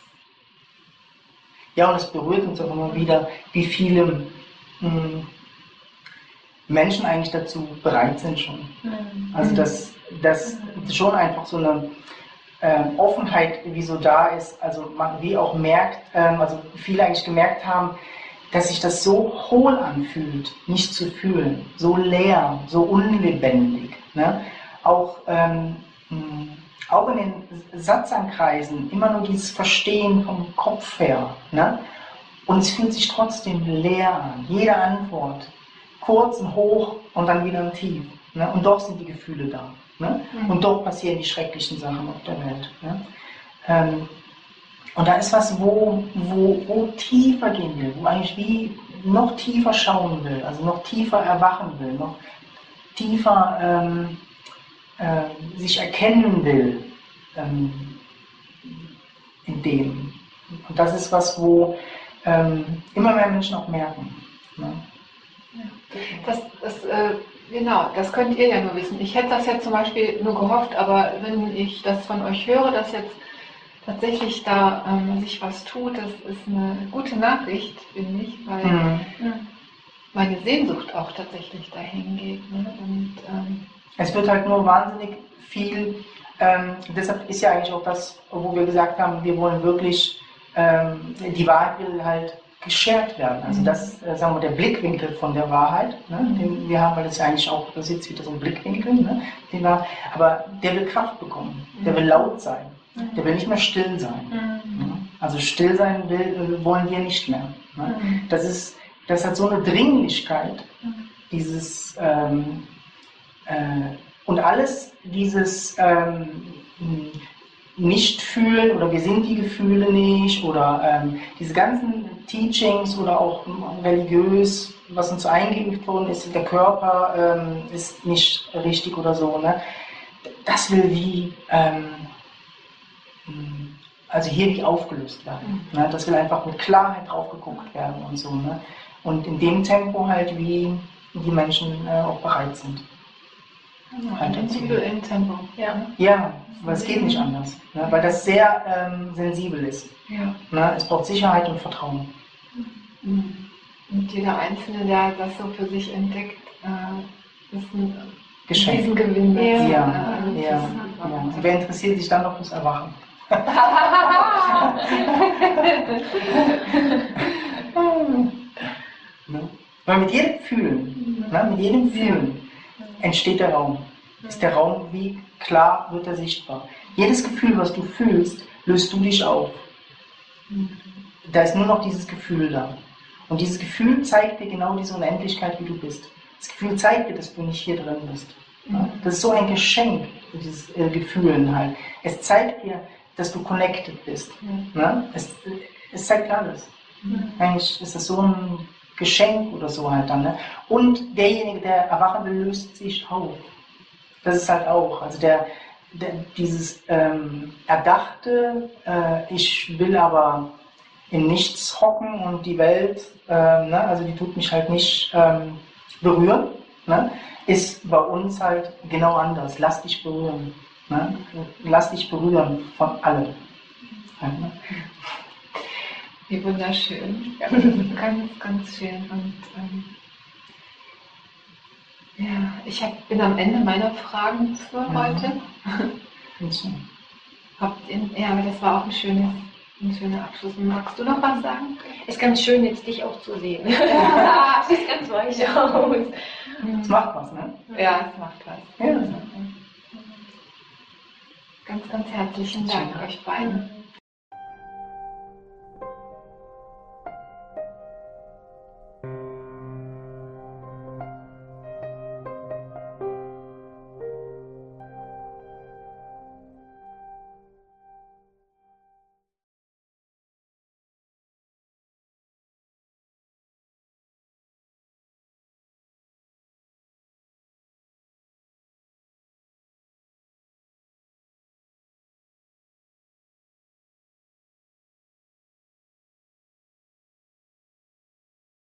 Ja, und es berührt uns auch immer wieder, wie viele mh, Menschen eigentlich dazu bereit sind schon. Mhm. Also dass, dass schon einfach so eine ähm, Offenheit wie so da ist, also man wie auch merkt, ähm, also viele eigentlich gemerkt haben, dass sich das so hohl anfühlt, nicht zu fühlen, so leer, so unlebendig. Ne? Auch, ähm, mh, auch in den Satzankreisen immer nur dieses Verstehen vom Kopf her. Ne? Und es fühlt sich trotzdem leer an. Jede Antwort, kurz und hoch und dann wieder ein Tief. Ne? Und doch sind die Gefühle da. Ne? Mhm. Und doch passieren die schrecklichen Sachen auf der Welt. Ne? Ähm, und da ist was, wo, wo, wo tiefer gehen will, wo eigentlich wie noch tiefer schauen will, also noch tiefer erwachen will, noch tiefer ähm, äh, sich erkennen will ähm, in dem. Und das ist was, wo ähm, immer mehr Menschen auch merken. Ne? das, das, äh, genau, das könnt ihr ja nur wissen. Ich hätte das jetzt zum Beispiel nur gehofft, aber wenn ich das von euch höre, dass jetzt tatsächlich da ähm, sich was tut, das ist eine gute Nachricht, finde ich, weil Mhm. meine Sehnsucht auch tatsächlich dahin geht. Ne? Und, ähm, Es wird halt nur wahnsinnig viel, ähm, deshalb ist ja eigentlich auch das, wo wir gesagt haben, wir wollen wirklich, ähm, die Wahrheit will halt geshared werden. Also Mhm. das, äh, sagen wir, der Blickwinkel von der Wahrheit, ne, den wir haben, weil das ja eigentlich auch, das ist jetzt wieder so ein Blickwinkel, ne, den wir, aber der will Kraft bekommen, der will laut sein, der will nicht mehr still sein. Ne? Also still sein will, äh, wollen wir nicht mehr. Ne? Das ist, das hat so eine Dringlichkeit, dieses ähm, äh, und alles dieses ähm, Nicht-Fühlen oder wir sind die Gefühle nicht oder ähm, diese ganzen Teachings oder auch religiös, was uns so eingeimpft worden ist, der Körper ähm, ist nicht richtig oder so, ne? Das will wie, ähm, also hier wie aufgelöst werden. Ne? Das will einfach mit Klarheit drauf geguckt werden und so. Ne? Und in dem Tempo halt, wie die Menschen äh, auch bereit sind. ja, im individuellen Tempo. Ja. Ja, weil es geht nicht anders, ne? Weil das sehr ähm, sensibel ist. Ja. Ne? Es braucht Sicherheit und Vertrauen. Mhm. Und jeder Einzelne, der das so für sich entdeckt, äh, ist ein Geschenk. Riesengewinn. Ja. Ja, Äh, ja, das ist- ja. Und wer interessiert sich dann noch fürs Erwachen? Ne? Weil mit jedem Fühlen, ne? mit jedem Fühlen entsteht der Raum. Ist der Raum wie klar, wird er sichtbar. Jedes Gefühl, was du fühlst, löst du dich auf. Da ist nur noch dieses Gefühl da. Und dieses Gefühl zeigt dir genau diese Unendlichkeit, wie du bist. Das Gefühl zeigt dir, dass du nicht hier drin bist. Ja? Das ist so ein Geschenk, dieses äh, Gefühlen halt. Es zeigt dir, dass du connected bist. Ne? Es, es zeigt alles. Eigentlich ist es so ein Geschenk oder so halt dann. Ne? Und derjenige, der erwachen will, löst sich auf. Das ist halt auch, also der, der dieses ähm, erdachte, äh, ich will aber in nichts hocken und die Welt, ähm, ne, also die tut mich halt nicht ähm, berühren, ne, ist bei uns halt genau anders. Lass dich berühren. Ne? Lass dich berühren von allem. Halt, ne? Wie wunderschön. Ganz, ganz schön. Und ähm, ja, ich hab, bin am Ende meiner Fragen für Ja. heute. Und so. Habt ihr, ja, aber das war auch ein, schönes, ein schöner Abschluss. Magst du noch was sagen? Ist ganz schön, jetzt dich auch zu sehen. Sieht ganz weich aus. Das macht was, ne? Ja, es macht was. Ja. Ganz, ganz herzlichen Dank euch beiden.